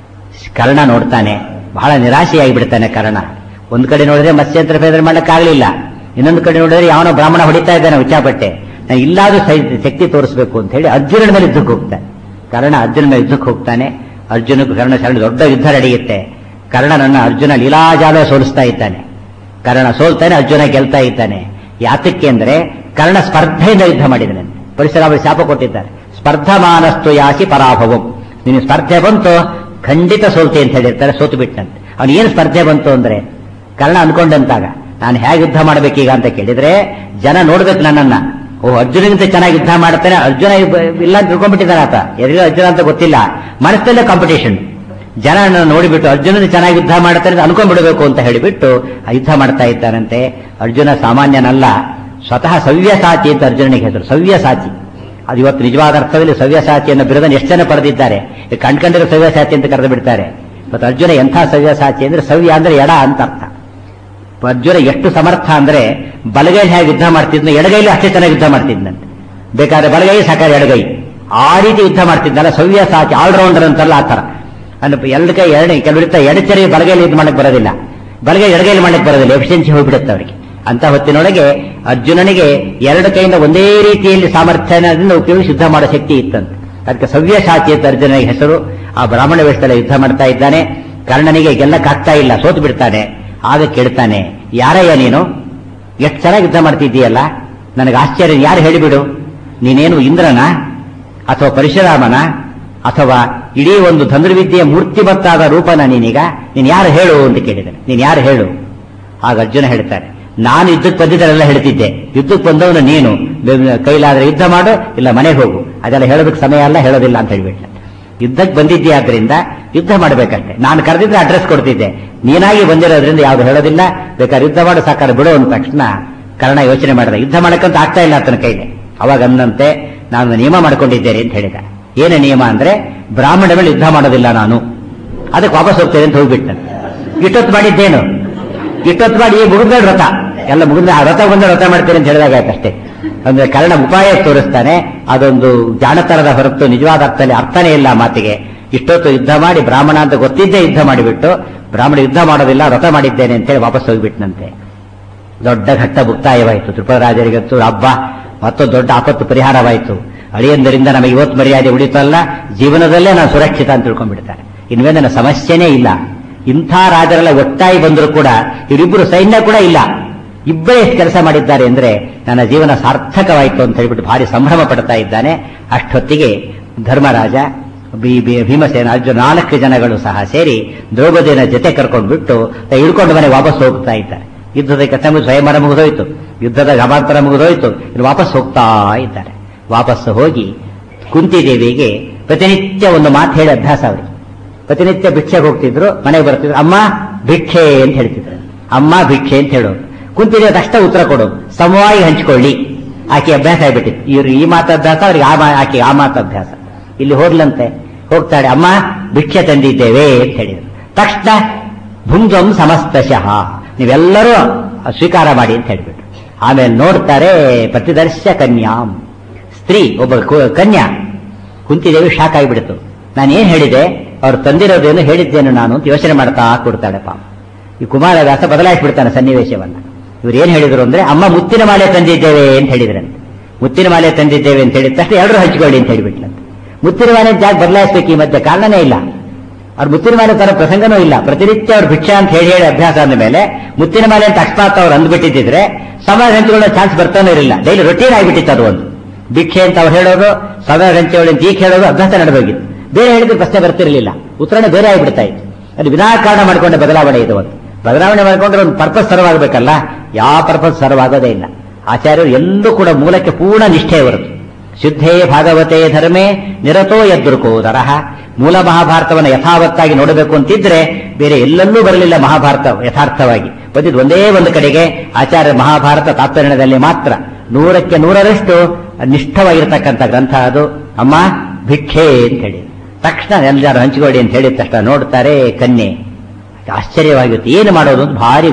ಕರ್ಣ ನೋಡ್ತಾನೆ, ಬಹಳ ನಿರಾಶೆಯಾಗಿ ಬಿಡ್ತಾನೆ ಕರ್ಣ. ಒಂದ್ ಕಡೆ ನೋಡಿದ್ರೆ ಮತ್ಸ್ಯಂತರ ಭೇದ ಮಾಡಕ್ಕಾಗಲಿಲ್ಲ, ಇನ್ನೊಂದು ಕಡೆ ನೋಡಿದ್ರೆ ಯಾವನೋ ಬ್ರಾಹ್ಮಣ ಹೊಡಿತಾ ಇದ್ದಾನೆ ವಿಚಾಪಟ್ಟೆ, ನಾನು ಇಲ್ಲಾದ್ರೂ ಶಕ್ತಿ ತೋರಿಸಬೇಕು ಅಂತ ಹೇಳಿ ಅರ್ಜುನನ ಮೇಲೆ ಯುದ್ಧಕ್ಕೆ ಹೋಗ್ತಾನೆ. ಕರ್ಣ ಅರ್ಜುನ ಮೇಲೆ ಯುದ್ಧಕ್ಕೆ ಹೋಗ್ತಾನೆ. ಅರ್ಜುನಕ್ಕೂ ಕರ್ಣ ಶರಣ ದೊಡ್ಡ ಯುದ್ಧ ನಡೆಯುತ್ತೆ. ಕರ್ಣನನ್ನ ಅರ್ಜುನ ಲೀಲಾಜಾಲ ಸೋಲಿಸ್ತಾ ಇದ್ದಾನೆ. ಕರ್ಣ ಸೋಲ್ತಾನೆ, ಅರ್ಜುನ ಗೆಲ್ತಾ ಇದ್ದಾನೆ. ಯಾತಕ್ಕೆ ಅಂದ್ರೆ ಕರ್ಣ ಸ್ಪರ್ಧೆಯಿಂದ ಯುದ್ಧ ಮಾಡಿದ್ದಾನೆ. ಪರಿಸರ ಶಾಪ ಕೊಟ್ಟಿದ್ದಾರೆ, ಸ್ಪರ್ಧಮಾನಸ್ತು ಯಾಸಿ ಪರಾಭವಂ. ನೀನು ಸ್ಪರ್ಧೆ ಬಂತು ಖಂಡಿತ ಸೋಲ್ತೆ ಅಂತ ಹೇಳಿರ್ತಾರೆ. ಸೋತು ಬಿಟ್ಟಂತೆ. ಅವನು ಏನು ಸ್ಪರ್ಧೆ ಬಂತು ಅಂದ್ರೆ, ಕರ್ಣ ಅನ್ಕೊಂಡಂತಾಗ ನಾನು ಹೇಗೆ ಯುದ್ಧ ಮಾಡ್ಬೇಕೀಗ ಅಂತ ಕೇಳಿದ್ರೆ ಜನ ನೋಡ್ಬೇಕು ನನ್ನನ್ನ. ಅರ್ಜುನಿಗಿಂತ ಚೆನ್ನಾಗಿ ಯುದ್ಧ ಮಾಡ್ತಾನೆ, ಅರ್ಜುನ ಇಲ್ಲ ಅಂತ ತಿಳ್ಕೊಂಡ್ಬಿಟ್ಟಿದ್ದಾನೆ ಆತ. ಎದುರು ಅರ್ಜುನ ಅಂತ ಗೊತ್ತಿಲ್ಲ, ಮನಸ್ಸಲ್ಲೇ ಕಾಂಪಿಟೇಷನ್. ಜನ ನೋಡಿಬಿಟ್ಟು ಅರ್ಜುನ ಚೆನ್ನಾಗಿ ಯುದ್ಧ ಮಾಡ್ತಾನೆ ಅನ್ಕೊಂಡ್ಬಿಡ್ಬೇಕು ಅಂತ ಹೇಳಿಬಿಟ್ಟು ಯುದ್ಧ ಮಾಡ್ತಾ ಇದ್ದಾನಂತೆ. ಅರ್ಜುನ ಸಾಮಾನ್ಯನಲ್ಲ, ಸ್ವತಃ ಸವ್ಯಸಾಚಿ ಅಂತ ಅರ್ಜುನನಿಗೆ ಹೆಸರು. ಸವ್ಯಸಾಚಿ ಅದು ಇವತ್ತು ನಿಜವಾದ ಅರ್ಥದಲ್ಲಿ ಸವ್ಯಸಾಚಿಯನ್ನು ಬಿರುದನ್ನು ಎಷ್ಟು ಜನ ಪಡೆದಿದ್ದಾರೆ. ಕಂಡ್ಕೊಂಡಿರೋ ಸವ್ಯಸಾಚಿ ಅಂತ ಕರೆದು ಬಿಡ್ತಾರೆ. ಮತ್ತು ಅರ್ಜುನ ಎಂಥ ಸವ್ಯಸಾಚಿ ಅಂದ್ರೆ, ಸವ್ಯ ಅಂದ್ರೆ ಎಡ ಅಂತ ಅರ್ಥ. ಅರ್ಜುನ ಎಷ್ಟು ಸಮರ್ಥ ಅಂದ್ರೆ ಬಲಗೈಲಿ ಹೇಗೆ ಯುದ್ಧ ಮಾಡ್ತಿದ್ನ, ಎಡಗೈಲಿ ಅಷ್ಟೇ ಚೆನ್ನಾಗಿ ಯುದ್ಧ ಮಾಡ್ತಿದ್ದಂತೆ. ಬೇಕಾದ್ರೆ ಬಲಗೈ ಸಾಕಾದ್ರೆ ಎಡಗೈ, ಆ ರೀತಿ ಯುದ್ಧ ಮಾಡ್ತಿದ್ದಲ್ಲ. ಸವ್ಯಸಾಚಿ, ಆಲ್ರೌಂಡರ್ ಅಂತಾರಲ್ಲ ಆ ತರ. ಎರಡು ಕೈ ಕೆಲವರಿರ್ತ ಎಡಚರಿ ಬಲಗೈಲಿ ಇದು ಮಾಡಕ್ ಬರೋದಿಲ್ಲ, ಬಲಗೈ ಎಡಗೈಲಿ ಮಾಡಕ್ ಬರೋದಿಲ್ಲ, ಎಫಿಷಿಯನ್ಸಿ ಹೋಗ್ಬಿಡುತ್ತೆ ಅವರಿಗೆ. ಅಂತ ಹೊತ್ತಿನೊಳಗೆ ಅರ್ಜುನನಿಗೆ ಎರಡು ಕೈಯಿಂದ ಒಂದೇ ರೀತಿಯಲ್ಲಿ ಸಾಮರ್ಥ್ಯದಿಂದ ಉಪಯೋಗಿಸಿ ಯುದ್ಧ ಮಾಡೋ ಶಕ್ತಿ ಇತ್ತಂತೆ. ಅದಕ್ಕೆ ಸವ್ಯಸಾಚಿ ಅಂತ ಅರ್ಜುನನಿಗೆ ಹೆಸರು. ಆ ಬ್ರಾಹ್ಮಣ ವೇಷದಲ್ಲಿ ಯುದ್ಧ ಮಾಡ್ತಾ ಇದ್ದಾನೆ. ಕರ್ಣನಿಗೆ ಗೆಲ್ಲಕ್ಕಾಗ್ತಾ ಇಲ್ಲ, ಸೋತು ಬಿಡ್ತಾನೆ. ಆಗ ಕೇಳ್ತಾನೆ, ಯಾರಯ್ಯ ನೀನು, ಎಷ್ಟು ಚೆನ್ನಾಗಿ ಯುದ್ಧ ಮಾಡ್ತಿದ್ದೀಯಲ್ಲ, ನನಗೆ ಆಶ್ಚರ್ಯ, ಯಾರು ಹೇಳಿಬಿಡು, ನೀನೇನು ಇಂದ್ರನ ಅಥವಾ ಪರಶುರಾಮನ ಅಥವಾ ಇಡೀ ಒಂದು ಧನುರ್ವಿದ್ಯೆಯ ಮೂರ್ತಿಮತ್ತಾದ ರೂಪನ ನೀನೀಗ, ನೀನು ಯಾರು ಹೇಳು ಅಂತ ಕೇಳಿದ್ದಾನೆ. ನೀನು ಯಾರು ಹೇಳು. ಆಗ ಅರ್ಜುನ ಹೇಳ್ತಾನೆ, ನಾನು ಯುದ್ಧಕ್ಕೆ ಬಂದಿದ್ದರೆಲ್ಲ ಹೇಳ್ತಿದ್ದೆ, ಯುದ್ಧಕ್ಕೆ ಬಂದವನು ನೀನು, ಕೈಲಾದ್ರೆ ಯುದ್ಧ ಮಾಡು, ಇಲ್ಲ ಮನೆಗೆ ಹೋಗು, ಅದೆಲ್ಲ ಹೇಳೋದಕ್ಕೆ ಸಮಯ ಅಲ್ಲ, ಹೇಳೋದಿಲ್ಲ ಅಂತ ಹೇಳ್ಬಿಟ್ಟ. ಯುದ್ಧಕ್ಕೆ ಬಂದಿದ್ದೆ ಆದ್ರಿಂದ ಯುದ್ಧ ಮಾಡಬೇಕಷ್ಟೇ. ನಾನು ಕರೆದಿದ್ರೆ ಅಡ್ರೆಸ್ ಕೊಡ್ತಿದ್ದೆ, ನೀನಾಗಿ ಬಂದಿರೋದ್ರಿಂದ ಯಾವ್ದು ಹೇಳೋದಿಲ್ಲ, ಬೇಕಾದ್ರೆ ಯುದ್ಧ ಮಾಡು, ಸಾಕಾರ ಬಿಡು ಅಂದ ತಕ್ಷಣ ಕರ್ಣ ಯೋಚನೆ ಮಾಡಿದ. ಯುದ್ಧ ಮಾಡಕ್ಕಂತ ಆಗ್ತಾ ಇಲ್ಲ ಆತನ ಕೈಲಿ. ಅವಾಗ ಅಂದಂತೆ, ನಾನು ನಿಯಮ ಮಾಡ್ಕೊಂಡಿದ್ದೇನೆ ಅಂತ ಹೇಳಿದ. ಏನೇ ನಿಯಮ ಅಂದ್ರೆ, ಬ್ರಾಹ್ಮಣ ಮೇಲೆ ಯುದ್ಧ ಮಾಡೋದಿಲ್ಲ ನಾನು, ಅದಕ್ಕೆ ವಾಪಸ್ ಹೋಗ್ತೇನೆ ಅಂತ ಹೋಗ್ಬಿಟ್ಟ. ಇಷ್ಟೊತ್ತು ಮಾಡಿದ್ದೇನು, ಇಷ್ಟೊತ್ತು ಮಾಡಿ ಮುಗಿದ ವ್ರತ ಎಲ್ಲ ಮುಗಿದ, ಆ ವ್ರತ ಬಂದ ವ್ರತ ಮಾಡ್ತೇನೆ ಅಂತ ಹೇಳಿದಾಗ ಆಯ್ತಷ್ಟೇ. ಅಂದ್ರೆ ಕರ್ಣ ಉಪಾಯ ತೋರಿಸ್ತಾನೆ. ಅದೊಂದು ಜಾಣತನದ ಹೊರತು ನಿಜವಾದ ಅರ್ಥದಲ್ಲಿ ಅರ್ಥನೇ ಇಲ್ಲ ಮಾತಿಗೆ. ಇಷ್ಟೊತ್ತು ಯುದ್ಧ ಮಾಡಿ ಬ್ರಾಹ್ಮಣ ಅಂತ ಗೊತ್ತಿದ್ದೇ ಯುದ್ಧ ಮಾಡಿಬಿಟ್ಟು, ಬ್ರಾಹ್ಮಣ ಯುದ್ಧ ಮಾಡೋದಿಲ್ಲ ವ್ರತ ಮಾಡಿದ್ದೇನೆ ಅಂತ ಹೇಳಿ ವಾಪಸ್ ಹೋಗಿಬಿಟ್ನಂತೆ. ದೊಡ್ಡ ಘಟ್ಟ ಮುಕ್ತಾಯವಾಯಿತು. ತ್ರಿಪುರರಾಜರಿಗಂತೂ ಹಬ್ಬ ಮತ್ತು ದೊಡ್ಡ ಆಪತ್ತು ಪರಿಹಾರವಾಯಿತು. ಅಳಿಯಂದರಿಂದ ನಮಗೆ ಇವತ್ತು ಮರ್ಯಾದೆ ಉಳಿತಲ್ಲ, ಜೀವನದಲ್ಲೇ ನಾನು ಸುರಕ್ಷಿತ ಅಂತ ತಿಳ್ಕೊಂಡ್ಬಿಡ್ತಾರೆ. ಇನ್ಮೇಲೆ ನನ್ನ ಸಮಸ್ಯೆನೇ ಇಲ್ಲ. ಇಂಥ ರಾಜರೆಲ್ಲ ಒಟ್ಟಾಗಿ ಬಂದರೂ ಕೂಡ ಇವರಿಬ್ಬರು ಸೈನ್ಯ ಕೂಡ ಇಲ್ಲ, ಇಬ್ಬರೇ ಎಷ್ಟು ಕೆಲಸ ಮಾಡಿದ್ದಾರೆ ಅಂದ್ರೆ ನನ್ನ ಜೀವನ ಸಾರ್ಥಕವಾಯಿತು ಅಂತ ಹೇಳ್ಬಿಟ್ಟು ಭಾರಿ ಸಂಭ್ರಮ ಪಡ್ತಾ ಇದ್ದಾನೆ. ಅಷ್ಟೊತ್ತಿಗೆ ಧರ್ಮರಾಜ, ಭೀಮಸೇನ, ಅರ್ಜುನ 4 ಜನಗಳು ಸಹ ಸೇರಿ ದ್ರೌಪದಿನ ಜೊತೆ ಕರ್ಕೊಂಡ್ಬಿಟ್ಟು ಇಳ್ಕೊಂಡು ಮನೆ ವಾಪಸ್ ಹೋಗ್ತಾ ಇದ್ದಾರೆ. ಯುದ್ಧದ ಕಥೆ ಸ್ವಯಂವರ ಮುಗಿದೋಯ್ತು, ಯುದ್ಧದ ಗಮಾಂತರ ಮುಗಿದೋಯ್ತು. ಇಲ್ಲಿ ವಾಪಸ್ ಹೋಗ್ತಾ ಇದ್ದಾರೆ. ವಾಪಸ್ ಹೋಗಿ ಕುಂತಿದೇವಿಗೆ ಪ್ರತಿನಿತ್ಯ ಒಂದು ಮಾತು ಹೇಳಿ ಅಭ್ಯಾಸ ಅವರಿಗೆ. ಪ್ರತಿನಿತ್ಯ ಭಿಕ್ಷೆಗೆ ಹೋಗ್ತಿದ್ರು, ಮನೆಗೆ ಬರ್ತಿದ್ರು, ಅಮ್ಮ ಭಿಕ್ಷೆ ಅಂತ ಹೇಳ್ತಿದ್ರು. ಅಮ್ಮ ಭಿಕ್ಷೆ ಅಂತ ಹೇಳೋದು. ಕುಂತಿದೇವಿ ತಕ್ಷಣ ಉತ್ತರ ಕೊಡೋದು, ಸಮವಾಗಿ ಹಂಚಿಕೊಳ್ಳಿ. ಆಕೆ ಅಭ್ಯಾಸ ಆಗ್ಬಿಟ್ಟಿತ್ತು. ಇವ್ರು ಈ ಮಾತು ಅಭ್ಯಾಸ, ಅವ್ರಿಗೆ ಆಕೆ ಆ ಮಾತು ಅಭ್ಯಾಸ. ಇಲ್ಲಿ ಹೋಗ್ಲಂತೆ, ಹೋಗ್ತಾಳೆ, ಅಮ್ಮ ಭಿಕ್ಷೆ ತಂದಿದ್ದೇವೆ ಅಂತ ಹೇಳಿದ್ರು. ತಕ್ಷಣ ಭುಂಜಂ ಸಮಸ್ತಶಃ, ನೀವೆಲ್ಲರೂ ಸ್ವೀಕಾರ ಮಾಡಿ ಅಂತ ಹೇಳ್ಬಿಟ್ಟು ಆಮೇಲೆ ನೋಡ್ತಾರೆ ಪ್ರತಿದರ್ಶ ಕನ್ಯಾಂ, ಸ್ತ್ರೀ ಒಬ್ಬ ಕನ್ಯಾ. ಕುಂತಿದೇವಿ ಶಾಕ್ ಆಗಿಬಿಡ್ತು. ನಾನೇನ್ ಹೇಳಿದೆ, ಅವ್ರು ತಂದಿರೋದೇನು ಹೇಳಿದ್ದೇನು ನಾನು ಅಂತ ಯೋಚನೆ ಮಾಡ್ತಾ ಕೊಡ್ತಾಳೆ ಪಾಪ. ಈ ಕುಮಾರವ್ಯಾಸ ಬದಲಾಯಿಸ್ಬಿಡ್ತಾನೆ ಸನ್ನಿವೇಶವನ್ನ. ಇವ್ರು ಏನ್ ಹೇಳಿದ್ರು ಅಂದ್ರೆ, ಅಮ್ಮ ಮುತ್ತಿನ ಮಾಲೆ ತಂದಿದ್ದೇವೆ ಅಂತ ಹೇಳಿದ್ರಂತೆ. ಮುತ್ತಿನ ಮಾಲೆ ತಂದಿದ್ದೇವೆ ಅಂತ ಹೇಳಿದ ತಕ್ಷಣ ಎಲ್ಲರೂ ಹಂಚಿಕೊಳ್ಳಿ ಅಂತ ಹೇಳಿಬಿಟ್ಲಂತೆ. ಮುತ್ತಿನ ಮಾಲೆ ಯಾಕೆ ಬದಲಾಯಿಸ್ಬೇಕು ಈ ಮಧ್ಯೆ? ಕಾರಣನೇ ಇಲ್ಲ. ಅವ್ರು ಮುತ್ತಿನ ಮಾಲೆ ತರ ಪ್ರಸಂಗನೂ ಇಲ್ಲ. ಪ್ರತಿನಿತ್ಯ ಅವ್ರು ಭಿಕ್ಷಾ ಅಂತ ಹೇಳಿ ಅಭ್ಯಾಸ ಅಂದ ಮೇಲೆ ಮುತ್ತಿನ ಮಾಲೆ ಅಂತ ಅಕಸ್ಮಾತ್ ಅವ್ರು ಅಂದ್ಬಿಟ್ಟಿದ್ರೆ ಸಮಾಜ ಹಂಚಿಕೊಳ್ಳೋ ಚಾನ್ಸ್ ಬರ್ತಾನೆ ಇರಲಿಲ್ಲ. ಡೈಲಿ ರೊಟೀನ್ ಆಗಿಬಿಟ್ಟಿತ್ತು ಅದು. ಒಂದು ಭಿಕ್ಷೆ ಅಂತ ಅವ್ರು ಹೇಳೋದು, ಸಮಾಜ ಹಂಚಿಕೊಳ್ಳಿ ಅಂತ ಈಗ ಹೇಳೋದು ಅಭ್ಯಾಸ ನಡೆದೋಗಿತ್ತು. ಬೇರೆ ಹೇಳಿದ್ರೆ ಪ್ರಶ್ನೆ ಬರ್ತಿರಲಿಲ್ಲ, ಉತ್ತರನೇ ಬೇರೆ ಆಗಿಬಿಡ್ತಾ ಇತ್ತು. ಅದು ವಿನಾಕಾರಣ ಮಾಡಿಕೊಂಡ ಬದಲಾವಣೆ ಇದು. ಒಂದು ಬದಲಾವಣೆ ಮಾಡಿಕೊಂಡ್ರೆ ಒಂದು ಪರ್ಪಸ್ ಸರ್ವಾಗಬೇಕಲ್ಲ, ಯಾವ ಪರ್ಪಸ್ ಸರ್ವಾಗೋದೇ ಇಲ್ಲ. ಆಚಾರ್ಯರು ಎಲ್ಲೂ ಕೂಡ ಮೂಲಕ್ಕೆ ಪೂರ್ಣ ನಿಷ್ಠೆ ಹೊರತು. ಶುದ್ಧೇ ಭಾಗವತೆ ಧರ್ಮೇ ನಿರತೋ ಯದೃಕೋದರಃ. ಮೂಲ ಮಹಾಭಾರತವನ್ನು ಯಥಾವತ್ತಾಗಿ ನೋಡಬೇಕು ಅಂತಿದ್ರೆ ಬೇರೆ ಎಲ್ಲೆಲ್ಲೂ ಬರಲಿಲ್ಲ ಮಹಾಭಾರತ ಯಥಾರ್ಥವಾಗಿ. ಬಂದಿದ್ದು ಒಂದೇ ಒಂದು ಕಡೆಗೆ ಆಚಾರ್ಯ ಮಹಾಭಾರತ ತಾತ್ಪರ್ಯದಲ್ಲಿ ಮಾತ್ರ 100ಕ್ಕೆ 100ರಷ್ಟು ನಿಷ್ಠವಾಗಿರ್ತಕ್ಕಂಥ ಗ್ರಂಥ ಅದು. ಅಮ್ಮ ಭಿಕ್ಷೆ ಅಂತ ಹೇಳಿ ತಕ್ಷಣ ಎಲ್ಲರೂ ಹಂಚಿಕೊಳ್ಳಿ ಅಂತ ಹೇಳಿದ ತಕ್ಷಣ ನೋಡ್ತಾರೆ ಕನ್ಯೆ. ಆಶ್ಚರ್ಯವಾಗಿರುತ್ತೆ. ಏನು ಮಾಡೋದು ಅಂತ ಭಾರಿ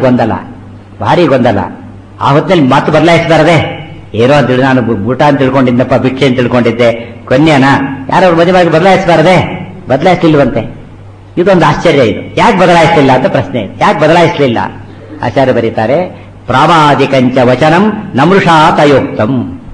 ಗೊಂದಲ. ಆ ಹೊತ್ತಲ್ಲಿ ಮಾತು ಬದಲಾಯಿಸಬಾರದೆ. ಏನೋ ಅಂತ ಹೇಳಿ ನಾನು ಊಟ ಅಂತ ತಿಳ್ಕೊಂಡಿದ್ದಪ್ಪ, ಭಿಕ್ಷೆ ಅಂತ ತಿಳ್ಕೊಂಡಿದ್ದೆ, ಕನ್ಯಾನ ಯಾರವ್ರು ಮದುವೆಯಾಗಿ ಬದಲಾಯಿಸಲಿಲ್ವಂತೆ. ಇದೊಂದು ಆಶ್ಚರ್ಯ. ಇದು ಯಾಕೆ ಬದಲಾಯಿಸಲಿಲ್ಲ ಅಂತ ಪ್ರಶ್ನೆ. ಯಾಕೆ ಬದಲಾಯಿಸಲಿಲ್ಲ? ಆಚಾರ್ಯ ಬರೀತಾರೆ, ಪ್ರಾಮಾದಿಕಂಚ ವಚನಂ ನಮೃಷಾ ತಯೋಕ್ತಂ.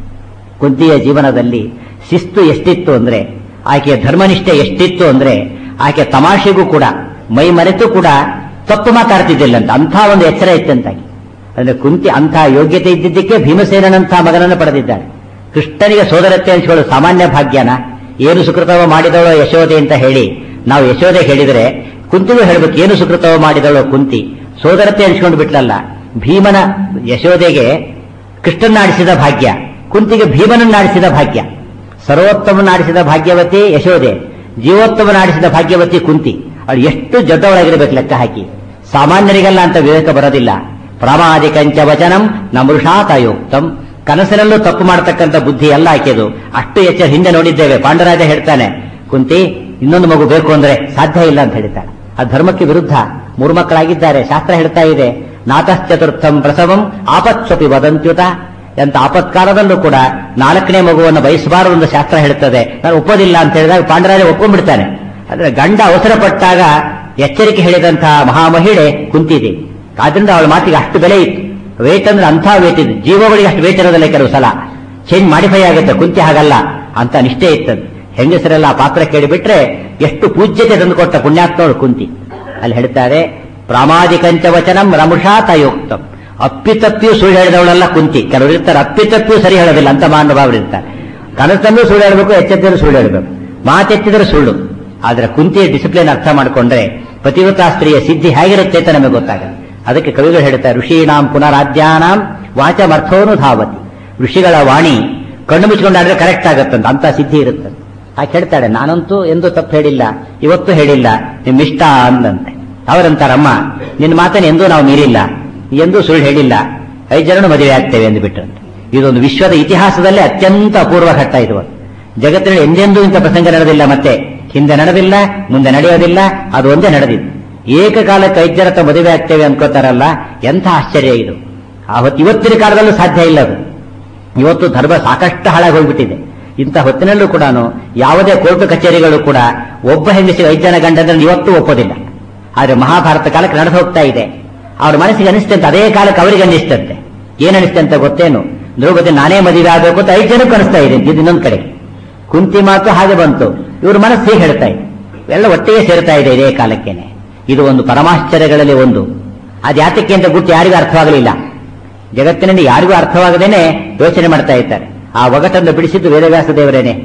ಕುಂತಿಯ ಜೀವನದಲ್ಲಿ ಶಿಸ್ತು ಎಷ್ಟಿತ್ತು ಅಂದ್ರೆ, ಆಕೆಯ ಧರ್ಮನಿಷ್ಠೆ ಎಷ್ಟಿತ್ತು ಅಂದ್ರೆ, ಆಕೆ ತಮಾಷೆಗೂ ಕೂಡ ಮೈ ಮರೆತು ಕೂಡ ತಪ್ಪು ಮಾತಾಡ್ತಿದ್ದಿಲ್ಲಂತ. ಅಂಥ ಒಂದು ಎಚ್ಚರ ಇತ್ತಂತಾಗಿ. ಅಂದ್ರೆ ಕುಂತಿ ಅಂಥ ಯೋಗ್ಯತೆ ಇದ್ದಿದ್ದಕ್ಕೆ ಭೀಮಸೇನಂಥ ಮಗನನ್ನು ಪಡೆದಿದ್ದಾಳೆ. ಕೃಷ್ಣನಿಗೆ ಸೋದರತ್ತೆ ಅನಿಸಿಕೊಳ್ಳೋದು ಸಾಮಾನ್ಯ ಭಾಗ್ಯನ. ಏನು ಸುಕೃತವ ಮಾಡಿದವಳೋ ಯಶೋದೆ ಅಂತ ಹೇಳಿ ನಾವು ಯಶೋದೆ ಹೇಳಿದರೆ, ಕುಂತಿಗೂ ಹೇಳ್ಬೇಕು ಏನು ಸುಕೃತವ ಮಾಡಿದವಳೋ ಕುಂತಿ. ಸೋದರತ್ತೆ ಅನಿಸ್ಕೊಂಡು ಬಿಟ್ಲಲ್ಲ. ಭೀಮನ ಯಶೋದೆಗೆ ಕೃಷ್ಣನಾಡಿಸಿದ ಭಾಗ್ಯ, ಕುಂತಿಗೆ ಭೀಮನನ್ನಾಡಿಸಿದ ಭಾಗ್ಯ. ಸರ್ವೋತ್ತಮನಾಡಿಸಿದ ಭಾಗ್ಯವತಿ ಯಶೋದೆ, ಜೀವೋತ್ತಮನಾಡಿಸಿದ ಭಾಗ್ಯವತಿ ಕುಂತಿ. ಅವಳು ಎಷ್ಟು ದೊಡ್ಡವಳಾಗಿರ್ಬೇಕು ಲೆಕ್ಕ ಹಾಕಿ. ಸಾಮಾನ್ಯರಿಗೆಲ್ಲ ಅಂತ ವಿವೇಕ ಬರೋದಿಲ್ಲ. ಪ್ರಾಮಾದಿಕಂಚ ವಚನಂ ನಮೃಷಾ ತಯೋಕ್ತಂ. ಕನಸಿನಲ್ಲೂ ತಪ್ಪು ಮಾಡತಕ್ಕಂಥ ಬುದ್ಧಿ ಎಲ್ಲ ಆಕೆದು. ಅಷ್ಟು ಎಚ್ಚರ ಹಿಂದೆ ನೋಡಿದ್ದೇವೆ. ಪಾಂಡರಾಜ ಹೇಳ್ತಾನೆ, ಕುಂತಿ ಇನ್ನೊಂದು ಮಗು ಬೇಕು ಅಂದ್ರೆ ಸಾಧ್ಯ ಇಲ್ಲ ಅಂತ ಹೇಳ್ತಾನೆ. ಆ ಧರ್ಮಕ್ಕೆ ವಿರುದ್ಧ. 3 ಮಕ್ಕಳಾಗಿದ್ದಾರೆ. ಶಾಸ್ತ್ರ ಹೇಳ್ತಾ ಇದೆ, ನಾತಶ್ಚತುರ್ಥಂ ಪ್ರಸವಂ ಆಪತ್ಸ್ವಪಿ ವದಂತ್ಯುತ. ಅಂತ ಆಪತ್ಕಾಲದಲ್ಲೂ ಕೂಡ 4ನೇ ಮಗುವನ್ನು ಬಯಸಬಾರದು ಎಂದು ಶಾಸ್ತ್ರ ಹೇಳ್ತದೆ. ನಾನು ಒಪ್ಪೋದಿಲ್ಲ ಅಂತ ಹೇಳಿದಾಗ ಪಾಂಡರಾಜ ಒಪ್ಕೊಂಡ್ಬಿಡ್ತಾನೆ. ಆದ್ರೆ ಗಂಡ ಅವಸರ ಪಟ್ಟಾಗ ಎಚ್ಚರಿಕೆ ಹೇಳಿದಂತಹ ಮಹಾಮಹಿಳೆ ಕುಂತಿದೆ. ಆದ್ರಿಂದ ಅವಳ ಮಾತಿಗೆ ಅಷ್ಟು ಬೆಲೆ ಇತ್ತು. ವೇಟ್ ಅಂದ್ರೆ ಅಂಥ ವೇಟ್ ಇದೆ. ಜೀವಗಳಿಗೆ ಅಷ್ಟು ವೇಟ್ ಇರೋದಿಲ್ಲ. ಕೆಲವು ಸಲ ಚೇಂಜ್ ಮಾಡಿಫೈ ಆಗುತ್ತೆ. ಕುಂತಿ ಹಾಗಲ್ಲ, ಅಂತ ನಿಷ್ಠೆ ಇತ್ತದು. ಹೆಂಗಸರೆಲ್ಲ ಆ ಪಾತ್ರ ಕೇಳಿಬಿಟ್ರೆ ಎಷ್ಟು ಪೂಜ್ಯತೆ ತಂದುಕೊಟ್ಟ ಪುಣ್ಯಾತ್ಮಗಳು ಕುಂತಿ. ಅಲ್ಲಿ ಹೇಳ್ತಾರೆ, ಪ್ರಾಮಾದಿಕಂಚ ವಚನಂ ರಮುಷಾ ತಯೋಕ್ತಂ. ಅಪ್ಪಿತಪ್ಪಿಯೂ ಸುಳ್ಳು ಹೇಳಿದವಳೆಲ್ಲ ಕುಂತಿ. ಕೆಲವರು ಇರ್ತಾರೆ ಅಪ್ಪಿತಪ್ಪಿಯೂ ಸರಿ ಹೇಳೋದಿಲ್ಲ ಅಂತ ಮಾನವರು ಇರ್ತಾರೆ. ಕನಸಲ್ಲೂ ಸುಳ್ಳು ಹೇಳಬೇಕು, ಎಚ್ಚೆತ್ತಿದ್ರು ಸುಳ್ಳು ಹೇಳಬೇಕು, ಮಾತೆತ್ತಿದ್ರೆ ಸುಳ್ಳು. ಆದ್ರೆ ಕುಂತಿಯ ಡಿಸಿಪ್ಲಿನ್ ಅರ್ಥ ಮಾಡಿಕೊಂಡ್ರೆ ಪತಿವ್ರತಾ ಸ್ತ್ರೀಯ ಸಿದ್ಧಿ ಹೇಗಿರುತ್ತೆ ಅಂತ ನಮಗೆ ಗೊತ್ತಾಗುತ್ತೆ. ಅದಕ್ಕೆ ಕವಿಗಳು ಹೇಳ್ತಾರೆ, ಋಷೀಣಾಂ ಪುನರಾದ್ಯಾನಾಂ ವಾಚಮರ್ಥೋನು ಧಾವತಿ. ಋಷಿಗಳ ವಾಣಿ ಕಣ್ಣು ಮುಚ್ಚಿಕೊಂಡಾದ್ರೆ ಕರೆಕ್ಟ್ ಆಗತ್ತಂತ, ಅಂತ ಸಿದ್ಧಿ ಇರುತ್ತೆ. ಆಕೆ ಹೇಳ್ತಾಳೆ, ನಾನಂತೂ ಎಂದೂ ತಪ್ಪು ಹೇಳಿಲ್ಲ, ಇವತ್ತು ಹೇಳಿಲ್ಲ, ನಿಮ್ಮಿಷ್ಟ ಅಂದಂತೆ. ಅವರಂತಾರಮ್ಮ, ನಿನ್ನ ಮಾತನ್ನು ಎಂದೂ ನಾವು ಮೀರಿಲ್ಲ, ಎಂದೂ ಸುಳ್ಳು ಹೇಳಿಲ್ಲ, 5 ಜನರು ಮದುವೆ ಆಗ್ತೇವೆ ಎಂದುಬಿಟ್ರಂತೆ. ಇದೊಂದು ವಿಶ್ವದ ಇತಿಹಾಸದಲ್ಲೇ ಅತ್ಯಂತ ಅಪೂರ್ವ ಘಟ್ಟ ಇದು. ಜಗತ್ತಿನಲ್ಲಿ ಎಂದೆಂದೂ ಇಂಥ ಪ್ರಸಂಗ ನಡೆದಿಲ್ಲ. ಮತ್ತೆ ಹಿಂದೆ ನಡೆದಿಲ್ಲ, ಮುಂದೆ ನಡೆಯೋದಿಲ್ಲ. ಅದು ಒಂದೇ ನಡೆದಿದ್ದು. ಏಕಕಾಲಕ್ಕೆ 5 ಜನ ಮದುವೆ ಆಗ್ತೇವೆ ಅನ್ಕೋತಾರಲ್ಲ, ಎಂಥ ಆಶ್ಚರ್ಯ ಇದು. ಇವತ್ತಿನ ಕಾಲದಲ್ಲೂ ಸಾಧ್ಯ ಇಲ್ಲ ಅದು. ಇವತ್ತು ಧರ್ಮ ಸಾಕಷ್ಟು ಹಾಳಾಗಿ ಹೋಗ್ಬಿಟ್ಟಿದೆ. ಇಂಥ ಹೊತ್ತಿನಲ್ಲೂ ಕೂಡ ಯಾವುದೇ ಕೋರ್ಟು ಕಚೇರಿಗಳು ಕೂಡ ಒಬ್ಬ ಹೆಂಗಸಿಗೆ 5 ಜನ ಗಂಡಂದ್ರೆ ಇವತ್ತು ಒಪ್ಪೋದಿಲ್ಲ. ಆದ್ರೆ ಮಹಾಭಾರತ ಕಾಲಕ್ಕೆ ನಡೆದು ಹೋಗ್ತಾ ಇದೆ. ಅವ್ರ ಮನಸ್ಸಿಗೆ ಅನಿಸ್ತಂತೆ, ಅದೇ ಕಾಲಕ್ಕೆ ಅವರಿಗೆ ಅನಿಸ್ತಂತೆ. ಏನ್ ಅನಿಸ್ತಂತೆ ಗೊತ್ತೇನು? ದ್ರೌಪದಿ ನಾನೇ ಮದುವೆ ಆಗಬೇಕು ಅಂತ 5 ಜನಕ್ಕೆ ಅನಿಸ್ತಾ ಇದೆ. ಇದು ಇನ್ನೊಂದು ಕಡೆ ಕುಂತಿ ಮಾತು ಹಾಗೆ ಬಂತು. ಇವ್ರ ಮನಸ್ಸು ಹೀಗೆ ಹೇಳ್ತಾ ಇದೆ. ಎಲ್ಲ ಒಟ್ಟಿಗೆ ಸೇರ್ತಾ ಇದೆ ಇದೇ ಕಾಲಕ್ಕೇನೆ. ಇದು ಒಂದು ಪರಮಾಶ್ಚರ್ಯಗಳಲ್ಲಿ ಒಂದು. ಅದು ಯಾತಕ್ಕೆ ಅಂತ ಗುಟ್ಟು ಯಾರಿಗೂ ಅರ್ಥವಾಗಲಿಲ್ಲ. ಜಗತ್ತಿನಲ್ಲಿ ಯಾರಿಗೂ ಅರ್ಥವಾಗದೇನೆ ಯೋಚನೆ ಮಾಡ್ತಾ ಇದ್ದಾರೆ. ಆ ಒಗಟನ್ನು ಬಿಡಿಸಿದ್ದು ವೇದವ್ಯಾಸ ದೇವರೇನೆ.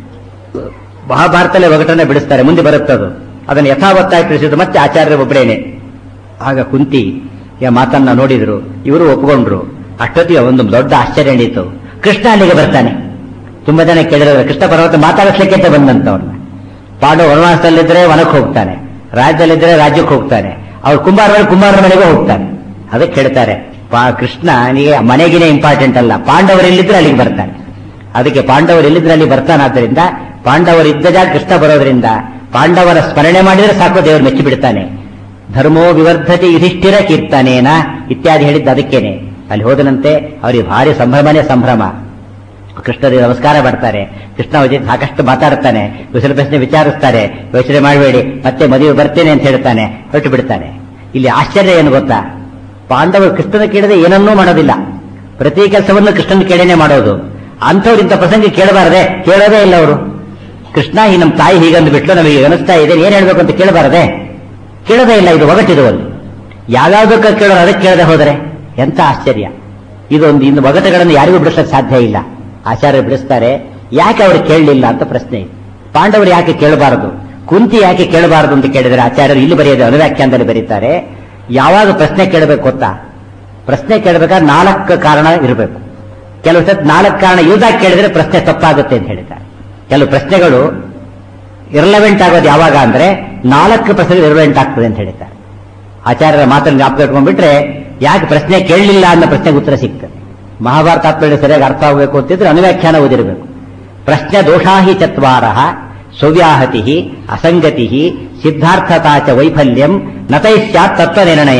ಮಹಾಭಾರತಲ್ಲೇ ಒಗಟನ್ನ ಬಿಡಿಸ್ತಾರೆ, ಮುಂದೆ ಬರುತ್ತದು. ಅದನ್ನು ಯಥಾವತ್ತಾಗಿ ತಿಳಿಸಿದ್ದು ಮತ್ತೆ ಆಚಾರ್ಯರ ಒಬ್ಬರೇನೆ. ಆಗ ಕುಂತಿ ಮಾತನ್ನ ನೋಡಿದ್ರು, ಇವರು ಒಪ್ಪಿಕೊಂಡ್ರು. ಅಷ್ಟೊತ್ತಿಗೆ ಒಂದು ದೊಡ್ಡ ಆಶ್ಚರ್ಯ ನಡೀತು. ಕೃಷ್ಣ ಅಲ್ಲಿಗೆ ಬರ್ತಾನೆ. ತುಂಬಾ ಜನ ಕೇಳಿದ್ರೆ ಕೃಷ್ಣ ಪರ್ವತ ಮಾತಾಡಿಸ್ಲಿಕ್ಕೆ ಅಂತ ಬಂದಂತವ್ರನ್ನ. ಪಾಂಡವ ವನವಾಸದಲ್ಲಿದ್ರೆ ವನಕ್ಕೆ ಹೋಗ್ತಾನೆ, ರಾಜ್ಯದಲ್ಲಿದ್ರೆ ರಾಜ್ಯಕ್ಕೆ ಹೋಗ್ತಾನೆ, ಅವ್ರು ಕುಂಬಾರರ ಮನೆಗೆ ಹೋಗ್ತಾನೆ. ಅದಕ್ಕೆ ಹೇಳ್ತಾರೆ, ಕೃಷ್ಣನಿಗೆ ಮನೆಗಿನೇ ಇಂಪಾರ್ಟೆಂಟ್ ಅಲ್ಲ, ಪಾಂಡವರೆಲ್ಲಿದ್ರೆ ಅಲ್ಲಿಗೆ ಬರ್ತಾನೆ. ಅದಕ್ಕೆ ಪಾಂಡವರೆಲ್ಲಿದ್ರೆ ಅಲ್ಲಿ ಬರ್ತಾನಾದ್ದರಿಂದ ಪಾಂಡವರಿದ್ದ ಜಾಗ ಕೃಷ್ಣ ಬರೋದ್ರಿಂದ ಪಾಂಡವರ ಸ್ಮರಣೆ ಮಾಡಿದ್ರೆ ಸಾಕು, ದೇವರು ಮೆಚ್ಚಿ ಬಿಡ್ತಾನೆ. ಧರ್ಮೋ ವಿವರ್ಧತಿ ಯುಧಿಷ್ಠಿರ ಕೀರ್ತನೇನ ಇತ್ಯಾದಿ ಹೇಳಿದ್ದು ಅದಕ್ಕೇನೆ. ಅಲ್ಲಿ ಹೋದನಂತೆ ಅವರಿಗೆ ಭಾರಿ ಸಂಭ್ರಮನೇ ಸಂಭ್ರಮ. ಕೃಷ್ಣರಿಗೆ ನಮಸ್ಕಾರ ಮಾಡ್ತಾರೆ. ಕೃಷ್ಣ ಅವ್ರ ಜೊತೆ ಸಾಕಷ್ಟು ಮಾತಾಡ್ತಾನೆ, ಕುಶಲ ಪ್ರಶ್ನೆ ವಿಚಾರಿಸ್ತಾರೆ. ಯೋಚನೆ ಮಾಡಬೇಡಿ, ಮತ್ತೆ ಮದುವೆ ಬರ್ತೇನೆ ಅಂತ ಹೇಳ್ತಾನೆ, ಹೊರಟು ಬಿಡ್ತಾನೆ. ಇಲ್ಲಿ ಆಶ್ಚರ್ಯ ಏನು ಗೊತ್ತಾ, ಪಾಂಡವರು ಕೃಷ್ಣನ ಕೇಳದೆ ಏನನ್ನೂ ಮಾಡೋದಿಲ್ಲ, ಪ್ರತಿ ಕೆಲಸವನ್ನು ಕೃಷ್ಣನ ಕೇಳೇನೆ ಮಾಡೋದು. ಅಂಥವ್ರು ಇಂಥ ಪ್ರಸಂಗ ಕೇಳಬಾರದೆ, ಕೇಳೋದೇ ಇಲ್ಲ ಅವರು. ಕೃಷ್ಣ ಈ ನಮ್ಮ ತಾಯಿ ಹೀಗಂದು ಬಿಟ್ಲು, ನಮಗೆ ಅನಿಸ್ತಾ ಇದೆ, ಏನ್ ಹೇಳ್ಬೇಕು ಅಂತ ಕೇಳಬಾರದೆ, ಕೇಳೋದೇ ಇಲ್ಲ. ಇದು ಒಗಟಿದು ಒಂದು. ಯಾವ್ಯಾವ್ದಕ್ಕ ಕೇಳೋರು ಅದಕ್ಕೆ ಕೇಳದೆ ಹೋದರೆ ಎಂತ ಆಶ್ಚರ್ಯ. ಇದೊಂದು ಇನ್ನು ಒಗಟುಗಳನ್ನು ಯಾರಿಗೂ ಬಿಡಿಸೋಕೆ ಸಾಧ್ಯ ಇಲ್ಲ. ಆಚಾರ್ಯರು ಬಿಡಿಸ್ತಾರೆ, ಯಾಕೆ ಅವರು ಕೇಳಲಿಲ್ಲ ಅಂತ ಪ್ರಶ್ನೆ. ಪಾಂಡವರು ಯಾಕೆ ಕೇಳಬಾರದು, ಕುಂತಿ ಯಾಕೆ ಕೇಳಬಾರದು ಅಂತ ಕೇಳಿದರೆ ಆಚಾರ್ಯರು ಇಲ್ಲಿ ಬರೆಯೋದು ಅನುವ್ಯಾಖ್ಯಾನದಲ್ಲಿ ಬರೀತಾರೆ. ಯಾವಾಗ ಪ್ರಶ್ನೆ ಕೇಳಬೇಕು ಗೊತ್ತಾ, ಪ್ರಶ್ನೆ ಕೇಳಬೇಕಾದ್ರೆ 4 ಕಾರಣ ಇರಬೇಕು. ಕೆಲವು ಸತ್ 4 ಕಾರಣ ಯೂಸಾಗಿ ಕೇಳಿದ್ರೆ ಪ್ರಶ್ನೆ ತಪ್ಪಾಗುತ್ತೆ ಅಂತ ಹೇಳ್ತಾರೆ. ಕೆಲವು ಪ್ರಶ್ನೆಗಳು ಇರ್ಲೆವೆಂಟ್ ಆಗೋದು ಯಾವಾಗ ಅಂದ್ರೆ 4 ಪ್ರಶ್ನೆಗಳು ಇರ್ಲೆವೆಂಟ್ ಆಗ್ತದೆ ಅಂತ ಹೇಳ್ತಾರೆ. ಆಚಾರ್ಯರ ಮಾತನ್ನು ಜ್ಞಾಪಕ ಇಟ್ಕೊಂಡ್ಬಿಟ್ರೆ ಯಾಕೆ ಪ್ರಶ್ನೆ ಕೇಳಲಿಲ್ಲ ಅನ್ನೋ ಪ್ರಶ್ನೆಗೆ ಉತ್ತರ ಸಿಗ್ತದೆ. ಮಹಾಭಾರತ ತಾತ್ಪರ್ಯ ಸರಿಯಾಗಿ ಅರ್ಥ ಆಗಬೇಕು ಅಂತಿದ್ರೆ ಅನುವ್ಯಾಖ್ಯಾನ ಓದಿರಬೇಕು. ಪ್ರಶ್ನೆ ದೋಷಾಹಿ ಚತ್ವಾರ ಸೌವ್ಯಾಹತಿ ಅಸಂಗತಿ ಸಿದ್ಧಾರ್ಥತಾಚ ವೈಫಲ್ಯಂ ನತೈಸ್ಯಾತ್ ತತ್ವ ನಿರ್ಣಯ.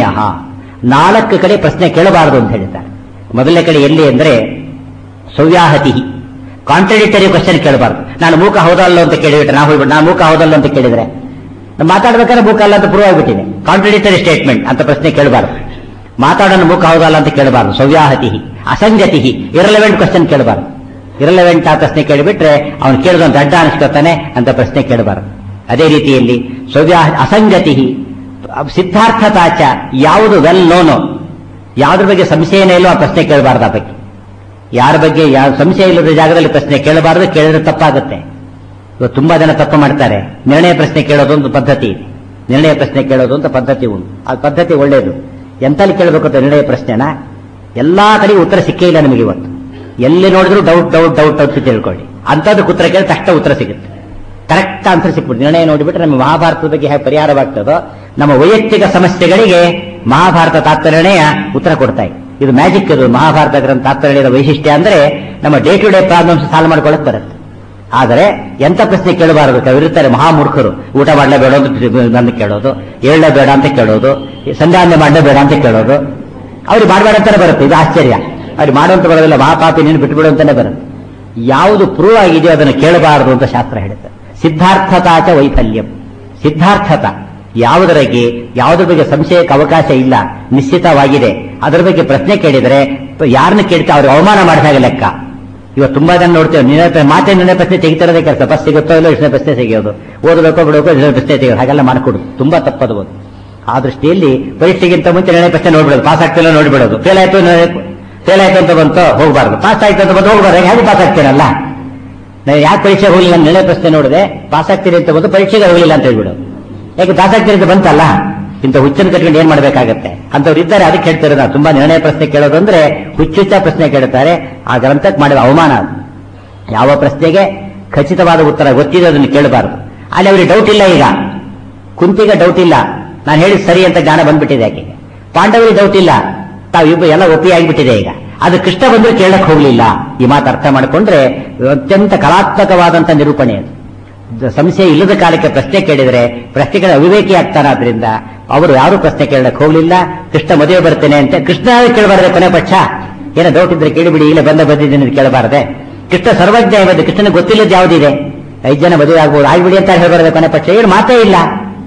4 ಕಡೆ ಪ್ರಶ್ನೆ ಕೇಳಬಾರದು ಅಂತ ಹೇಳ್ತಾರೆ. ಮೊದಲನೇ ಕಡೆ ಎಲ್ಲಿ ಅಂದ್ರೆ ಸೌವ್ಯಾಹತಿ, ಕಾಂಟ್ರಡಿಕ್ಟರಿ ಕ್ವಶನ್ ಕೇಳಬಾರ್ದು. ನಾನು ಮೂಕ ಹೌದಲ್ಲ ಅಂತ ಕೇಳಿಬಿಟ್ರೆ ನಾವು ಹೋಗ್ಬಿಟ್ಟು ನಾನು ಮೂಕ ಹೌದಲ್ಲ ಅಂತ ಕೇಳಿದ್ರೆ ಮಾತಾಡ್ಬೇಕಾದ್ರೆ ಮೂಕ ಅಲ್ಲ ಅಂತ ಪ್ರೂವ್ ಆಗಿಬಿಟ್ಟಿದೆ. ಕಾಂಟ್ರಡಿಕ್ಟರಿ ಸ್ಟೇಟ್ಮೆಂಟ್ ಅಂತ ಪ್ರಶ್ನೆ ಕೇಳಬಾರ್ದು. ಮಾತಾಡೋಣ ಮೂಕ ಹೌದಲ್ಲ ಅಂತ ಕೇಳಬಾರ್ದು. ಸೌವ್ಯಾಹತಿ ಅಸಂಗತಿ, ಇರಲೆವೆಂಟ್ ಕ್ವಶನ್ ಕೇಳಬಾರ್ದು. ಇರಲೆವೆಂಟ್ ಆ ಪ್ರಶ್ನೆ ಕೇಳಿಬಿಟ್ರೆ ಅವನು ಕೇಳಿದೊಂದು ಅಡ್ಡ ಅನಿಸ್ಕೊತಾನೆ ಅಂತ ಪ್ರಶ್ನೆ ಕೇಳಬಾರದು. ಅದೇ ರೀತಿಯಲ್ಲಿ ಅಸಂಗತಿ ಸಿದ್ಧಾರ್ಥತಾಚ, ಯಾವುದು ವೆಲ್ ನೋನು, ಯಾವ್ದ್ರ ಬಗ್ಗೆ ಸಂಶಯನೇ ಇಲ್ಲೋ ಆ ಪ್ರಶ್ನೆ ಕೇಳಬಾರ್ದು. ಆ ಬಗ್ಗೆ ಯಾರ ಬಗ್ಗೆ ಯಾವ ಸಂಶಯ ಇಲ್ಲದ ಜಾಗದಲ್ಲಿ ಪ್ರಶ್ನೆ ಕೇಳಬಾರದು. ಕೇಳಿದ್ರೆ ತಪ್ಪಾಗುತ್ತೆ. ಇವತ್ತು ತುಂಬಾ ಜನ ತಪ್ಪು ಮಾಡ್ತಾರೆ. ನಿರ್ಣಯ ಪ್ರಶ್ನೆ ಕೇಳೋದು ಒಂದು ಪದ್ಧತಿ ಇದೆ. ನಿರ್ಣಯ ಪ್ರಶ್ನೆ ಕೇಳೋದು ಅಂತ ಪದ್ಧತಿ ಉಂಟು. ಆ ಪದ್ಧತಿ ಒಳ್ಳೆಯದು. ಎಂತಲ್ಲಿ ಕೇಳಬೇಕು ಅಂತ ನಿರ್ಣಯ ಪ್ರಶ್ನೆನ ಎಲ್ಲಾ ಕಡೆಗೆ ಉತ್ತರ ಸಿಕ್ಕೇ ಇಲ್ಲ ನಮಗೆ ಇವತ್ತು. ಎಲ್ಲಿ ನೋಡಿದ್ರು ಡೌಟ್ ಡೌಟ್ ಡೌಟ್ ಅಂತ ತಿಳ್ಕೊಳ್ಳಿ. ಅಂತದಕ್ಕೆ ಉತ್ತರ ಕೇಳಿ ತಕ್ಷಣ ಉತ್ತರ ಸಿಗುತ್ತೆ, ಕರೆಕ್ಟ್ ಆನ್ಸರ್ ಸಿಕ್ಬಿಟ್ಟು. ನಿರ್ಣಯ ನೋಡಿಬಿಟ್ರೆ ನಮ್ಮ ಮಹಾಭಾರತದ ಬಗ್ಗೆ ಹೇಗೆ ಪರಿಹಾರವಾಗ್ತದೋ ನಮ್ಮ ವೈಯಕ್ತಿಕ ಸಮಸ್ಯೆಗಳಿಗೆ ಮಹಾಭಾರತ ತಾತ್ಪರ್ಯಣೆಯ ಉತ್ತರ ಕೊಡ್ತಾ ಇದೆ. ಇದು ಮ್ಯಾಜಿಕ್. ಇದು ಮಹಾಭಾರತ ಗ್ರಂಥ ತಾತ್ಪರ್ಯದ ವೈಶಿಷ್ಟ್ಯ ಅಂದ್ರೆ ನಮ್ಮ day to day problems solve ಮಾಡ್ಕೊಳ್ಳಕ್ ಬರುತ್ತೆ. ಆದರೆ ಎಂತ ಪ್ರಶ್ನೆ ಕೇಳಬಾರದು. ಇರುತ್ತಾರೆ ಮಹಾಮೂರ್ಖರು, ಊಟ ಮಾಡಲೇಬೇಡ ಅಂತ ಕೇಳೋದು, ಏಳಲೇಬೇಡ ಅಂತ ಕೇಳೋದು, ಸಂಧ್ಯಾವಂದನೆ ಮಾಡಲೇಬೇಡ ಅಂತ ಕೇಳೋದು. ಅವ್ರಿಗೆ ಮಾಡಬೇಡ ಅಂತಾನೆ ಬರುತ್ತೆ. ಇದು ಆಶ್ಚರ್ಯ. ಅವ್ರಿಗೆ ಮಾಡುವಂತ ಬರೋದಿಲ್ಲ, ಮಹಾಪಾಪಿ ನೀನು ಬಿಟ್ಟುಬಿಡು ಅಂತಾನೆ ಬರುತ್ತೆ. ಯಾವುದು ಪ್ರೂವ್ ಆಗಿದೆಯೋ ಅದನ್ನು ಕೇಳಬಾರದು ಅಂತ ಶಾಸ್ತ್ರ ಹೇಳುತ್ತೆ. ಸಿದ್ಧಾರ್ಥತಾಚ ವೈಫಲ್ಯಂ, ಸಿದ್ಧಾರ್ಥತ ಯಾವುದ್ರ ಬಗ್ಗೆ ಸಂಶಯಕ್ಕೆ ಅವಕಾಶ ಇಲ್ಲ, ನಿಶ್ಚಿತವಾಗಿದೆ, ಅದರ ಬಗ್ಗೆ ಪ್ರಶ್ನೆ ಕೇಳಿದರೆ ಯಾರನ್ನ ಕೇಳ್ತಾ ಅವ್ರಿಗೆ ಅವಮಾನ ಮಾಡಿದಾಗ ಲೆಕ್ಕ. ಇವತ್ತು ತುಂಬಾ ಜನ ನೋಡ್ತೇವೆ, ಮಾತೆ ನಿರ್ಣಯ ಪ್ರಶ್ನೆ ತೆಗಿತಿರೋದೇ ಕೆಲಸ. ಬಸ್ ಸಿಗುತ್ತೋ ಇಲ್ಲೋ ಇಷ್ಟನೇ ಪ್ರಶ್ನೆ ತೆಗೆಯೋದು, ಓದಬೇಕೋ ಬಿಡೋಕೋ ಇಷ್ಟನೇ ಪ್ರಶ್ನೆ ತೆಗೆಯೋದು, ಹಾಗೆಲ್ಲ ಮಾಡ್ಕೊಡುದು ತುಂಬಾ ತಪ್ಪದು. ಆ ದೃಷ್ಟಿಯಲ್ಲಿ ಪರೀಕ್ಷೆಗಿಂತ ಮುಂಚೆ ನಿರ್ಣಯ ಪ್ರಶ್ನೆ ನೋಡ್ಬಿಡೋದು, ಪಾಸ್ ಆಗ್ತಿಲ್ಲ ನೋಡ್ಬಿಡೋದು. ಫೇಲ್ ಆಯ್ತು ಅಂತ ಬಂತು ಹೋಗಬಾರ್ದು, ಪಾಸ್ ಆಯ್ತು ಅಂತ ಬಂದು ಹೋಗಬಾರ್ದು. ಹೇಗೆ ಪಾಸ್ ಆಗ್ತೀನಲ್ಲ, ನಾನು ಯಾಕೆ ಪರೀಕ್ಷೆಗೆ ಹೋಗಲಿಲ್ಲ, ನಿರ್ಣಯ ಪ್ರಶ್ನೆ ನೋಡಿದೆ ಪಾಸ್ ಆಗ್ತೀನಿ ಅಂತ ಬಂದು ಪರೀಕ್ಷೆಗೆ ಹೋಗಲಿಲ್ಲ ಅಂತ ಹೇಳ್ಬಿಡೋದು. ಯಾಕೆ ಪಾಸ್ ಆಗ್ತೀನಿ ಅಂತ ಬಂತಲ್ಲ, ಇಂಥ ಹುಚ್ಚನ್ನು ಕಟ್ಕೊಂಡು ಏನ್ ಮಾಡ್ಬೇಕಾಗತ್ತೆ ಅಂತವ್ರು ಇದ್ದಾರೆ. ಅದಕ್ಕೆ ಹೇಳ್ತಾರೆ ನಾವು ತುಂಬಾ ನಿರ್ಣಯ ಪ್ರಶ್ನೆ ಕೇಳೋದು ಅಂದ್ರೆ ಹುಚ್ಚುಚ್ಚ ಪ್ರಶ್ನೆ ಕೇಳುತ್ತಾರೆ. ಆ ಗ್ರಂಥಕ್ಕೆ ಮಾಡಿದ ಅವಮಾನ ಅದು. ಯಾವ ಪ್ರಶ್ನೆಗೆ ಖಚಿತವಾದ ಉತ್ತರ ಗೊತ್ತಿದೆ ಅದನ್ನು ಕೇಳಬಾರದು. ಅಲ್ಲಿ ಅವರಿಗೆ ಡೌಟ್ ಇಲ್ಲ. ಈಗ ಕುಂತಿಗೆ ಡೌಟ್ ಇಲ್ಲ, ನಾನು ಹೇಳಿದ್ ಸರಿ ಅಂತ ಜ್ಞಾನ ಬಂದ್ಬಿಟ್ಟಿದೆ. ಯಾಕೆ ಪಾಂಡವರಿಗೆ ಡೌಟ್ ಇಲ್ಲ, ತಾವಿಬ್ಬರು ಎಲ್ಲ ಒಪ್ಪಿ ಆಗಿಬಿಟ್ಟಿದೆ. ಈಗ ಅದು ಕೃಷ್ಣ ಬಂದ್ರೆ ಕೇಳಕ್ ಹೋಗ್ಲಿಲ್ಲ. ಈ ಮಾತು ಅರ್ಥ ಮಾಡಿಕೊಂಡ್ರೆ ಅತ್ಯಂತ ಕಲಾತ್ಮಕವಾದಂತ ನಿರೂಪಣೆ ಅದು. ಸಂಶಯ ಇಲ್ಲದ ಕಾಲಕ್ಕೆ ಪ್ರಶ್ನೆ ಕೇಳಿದರೆ ಪ್ರಶ್ನೆಗಳ ಅವಿವೇಕಿ ಆಗ್ತಾನಾದ್ರಿಂದ ಅವರು ಯಾರು ಪ್ರಶ್ನೆ ಕೇಳಕ್ ಹೋಗ್ಲಿಲ್ಲ. ಕೃಷ್ಣ ಮದುವೆ ಬರ್ತೇನೆ ಅಂತ ಕೃಷ್ಣ ಕೇಳಬಾರದೆ, ಕೊನೆ ಪಕ್ಷ ಏನೋ ಡೌಟ್ ಇದ್ರೆ ಕೇಳಿಬಿಡಿ, ಇಲ್ಲ ಬಂದಿದ್ದೀನಿ ಕೇಳಬಾರದೆ. ಕೃಷ್ಣ ಸರ್ವಜ್ಞ ಇರೋದು, ಕೃಷ್ಣನ ಗೊತ್ತಿಲ್ಲದ ಯಾವುದಿದೆ, 5 ಜನ ಮದುವೆ ಆಗ್ಬೋದು, ಆಗ್ಬಿಡಿ ಅಂತ ಹೇಳಬಾರದೆ ಕೊನೆ ಪಕ್ಷ, ಏನು ಮಾತೇ ಇಲ್ಲ.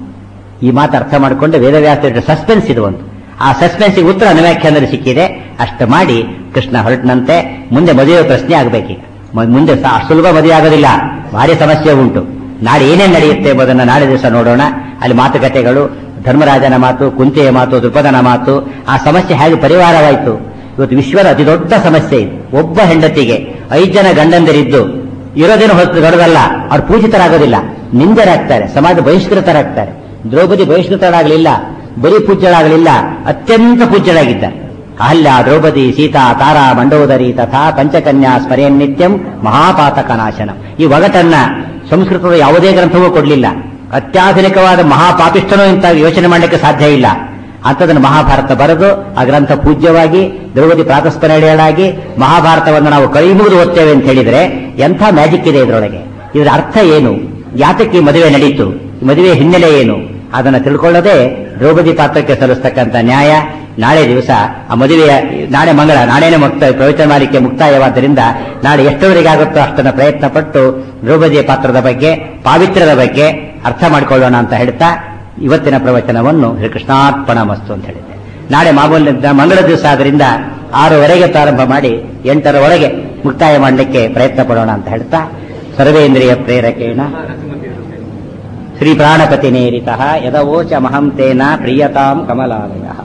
ಈ ಮಾತು ಅರ್ಥ ಮಾಡಿಕೊಂಡು ವೇದವ್ಯಾಸ ಸಸ್ಪೆನ್ಸ್ ಇದು ಒಂದು. ಆ ಸಸ್ಪೆನ್ಸ್ಗೆ ಉತ್ತರ ಅನುವ್ಯಾಖ್ಯಾನದಲ್ಲಿ ಸಿಕ್ಕಿದೆ. ಅಷ್ಟು ಮಾಡಿ ಕೃಷ್ಣ ಹೊರಟನಂತೆ. ಮುಂದೆ ಮದುವೆ ಪ್ರಶ್ನೆ ಆಗಬೇಕೀಗ. ಮುಂದೆ ಸುಲಭ ಮದುವೆ ಆಗೋದಿಲ್ಲ, ಭಾರಿ ಸಮಸ್ಯೆ ಉಂಟು. ನಾಳೆ ಏನೇನು ನಡೆಯುತ್ತೆ ಎಂಬುದನ್ನು ನಾಳೆ ದಿವಸ ನೋಡೋಣ. ಅಲ್ಲಿ ಮಾತುಕತೆಗಳು, ಧರ್ಮರಾಜನ ಮಾತು, ಕುಂತಿಯ ಮಾತು, ದ್ರುಪದನ ಮಾತು, ಆ ಸಮಸ್ಯೆ ಹೇಗೆ ಪರಿಹಾರವಾಯಿತು. ಇವತ್ತು ವಿಶ್ವದ ಅತಿ ದೊಡ್ಡ ಸಮಸ್ಯೆ ಇದು. ಒಬ್ಬ ಹೆಂಡತಿಗೆ 5 ಜನ ಗಂಡಂದಿರಿದ್ದು ಇರೋದೇನು ಹೊತ್ತು ದೊಡ್ಡದಲ್ಲ, ಅವ್ರು ಪೂಜಿತರಾಗೋದಿಲ್ಲ, ನಿಂದರಾಗ್ತಾರೆ, ಸಮಾಜ ಬಹಿಷ್ಕೃತರಾಗ್ತಾರೆ. ದ್ರೌಪದಿ ಬಹಿಷ್ಕೃತರಾಗಲಿಲ್ಲ, ಬರೀ ಪೂಜ್ಯರಾಗಲಿಲ್ಲ, ಅತ್ಯಂತ ಪೂಜ್ಯರಾಗಿದ್ದಾರೆ. ಅಹಲ್ಯ, ದ್ರೌಪದಿ, ಸೀತಾ, ತಾರಾ, ಮಂಡೋದರಿ ತಥಾ ಪಂಚಕನ್ಯಾ ಸ್ಮರೆಯನ್ ನಿತ್ಯಂ ಮಹಾಪಾತಕ ನಾಶನ. ಈ ಒಗಟನ್ನ ಸಂಸ್ಕೃತದ ಯಾವುದೇ ಗ್ರಂಥವೂ ಕೊಡಲಿಲ್ಲ. ಅತ್ಯಾಧುನಿಕವಾದ ಮಹಾಪಾಪಿಷ್ಠನೂ ಇಂಥ ಯೋಚನೆ ಮಾಡಲಿಕ್ಕೆ ಸಾಧ್ಯ ಇಲ್ಲ. ಅಂಥದನ್ನು ಮಹಾಭಾರತ ಬರೆದು ಆ ಗ್ರಂಥ ಪೂಜ್ಯವಾಗಿ ದ್ರೌಪದಿ ಪ್ರಾತಸ್ಮರಣೆಗಳಾಗಿ ಮಹಾಭಾರತವನ್ನು ನಾವು ಕೈ ಮುಗಿದು ಓದ್ತೇವೆ ಅಂತ ಹೇಳಿದ್ರೆ ಎಂಥ ಮ್ಯಾಜಿಕ್ ಇದೆ ಇದರೊಳಗೆ. ಇದರ ಅರ್ಥ ಏನು, ಯಾತಕ್ಕೆ ಈ ಮದುವೆ ನಡೀತು, ಮದುವೆ ಹಿನ್ನೆಲೆ ಏನು, ಅದನ್ನು ತಿಳ್ಕೊಳ್ಳೋದೇ ದ್ರೌಪದಿ ಪಾತ್ರಕ್ಕೆ ಸಲ್ಲಿಸ್ತಕ್ಕಂಥ ನ್ಯಾಯ. ನಾಳೆ ದಿವಸ ಆ ಮದುವೆಯ ನಾಳೆ ಮಂಗಳ, ನಾಳೆನೇ ಪ್ರವಚನ ಮಾಡಲಿಕ್ಕೆ ಮುಕ್ತಾಯವಾದ್ದರಿಂದ ನಾಳೆ ಎಷ್ಟವರೆಗಾಗುತ್ತೋ ಅಷ್ಟನ್ನು ಪ್ರಯತ್ನ ಪಟ್ಟು ದ್ರೌಪದಿಯ ಪಾತ್ರದ ಬಗ್ಗೆ, ಪಾವಿತ್ರ್ಯದ ಬಗ್ಗೆ ಅರ್ಥ ಮಾಡಿಕೊಳ್ಳೋಣ ಅಂತ ಹೇಳ್ತಾ ಇವತ್ತಿನ ಪ್ರವಚನವನ್ನು ಶ್ರೀಕೃಷ್ಣಾರ್ಪಣಮಸ್ತು ಅಂತ ಹೇಳಿದ್ದೆ. ನಾಳೆ ಮಾಮೂಲಿ ಮಂಗಳ ದಿವಸ ಆದ್ರಿಂದ 6:00 ಪ್ರಾರಂಭ ಮಾಡಿ 8:00 ಮುಕ್ತಾಯ ಮಾಡಲಿಕ್ಕೆ ಪ್ರಯತ್ನ ಪಡೋಣ ಅಂತ ಹೇಳ್ತಾ ಸರ್ವೇಂದ್ರಿಯ ಪ್ರೇರಕೇಣ ಶ್ರೀ ಪ್ರಾಣಪತಿ ನೇರಿತಃ ಯದವೋಚ ಮಹಂ ತೇನ ಪ್ರಿಯತಾಂ ಕಮಲಾಲಯ.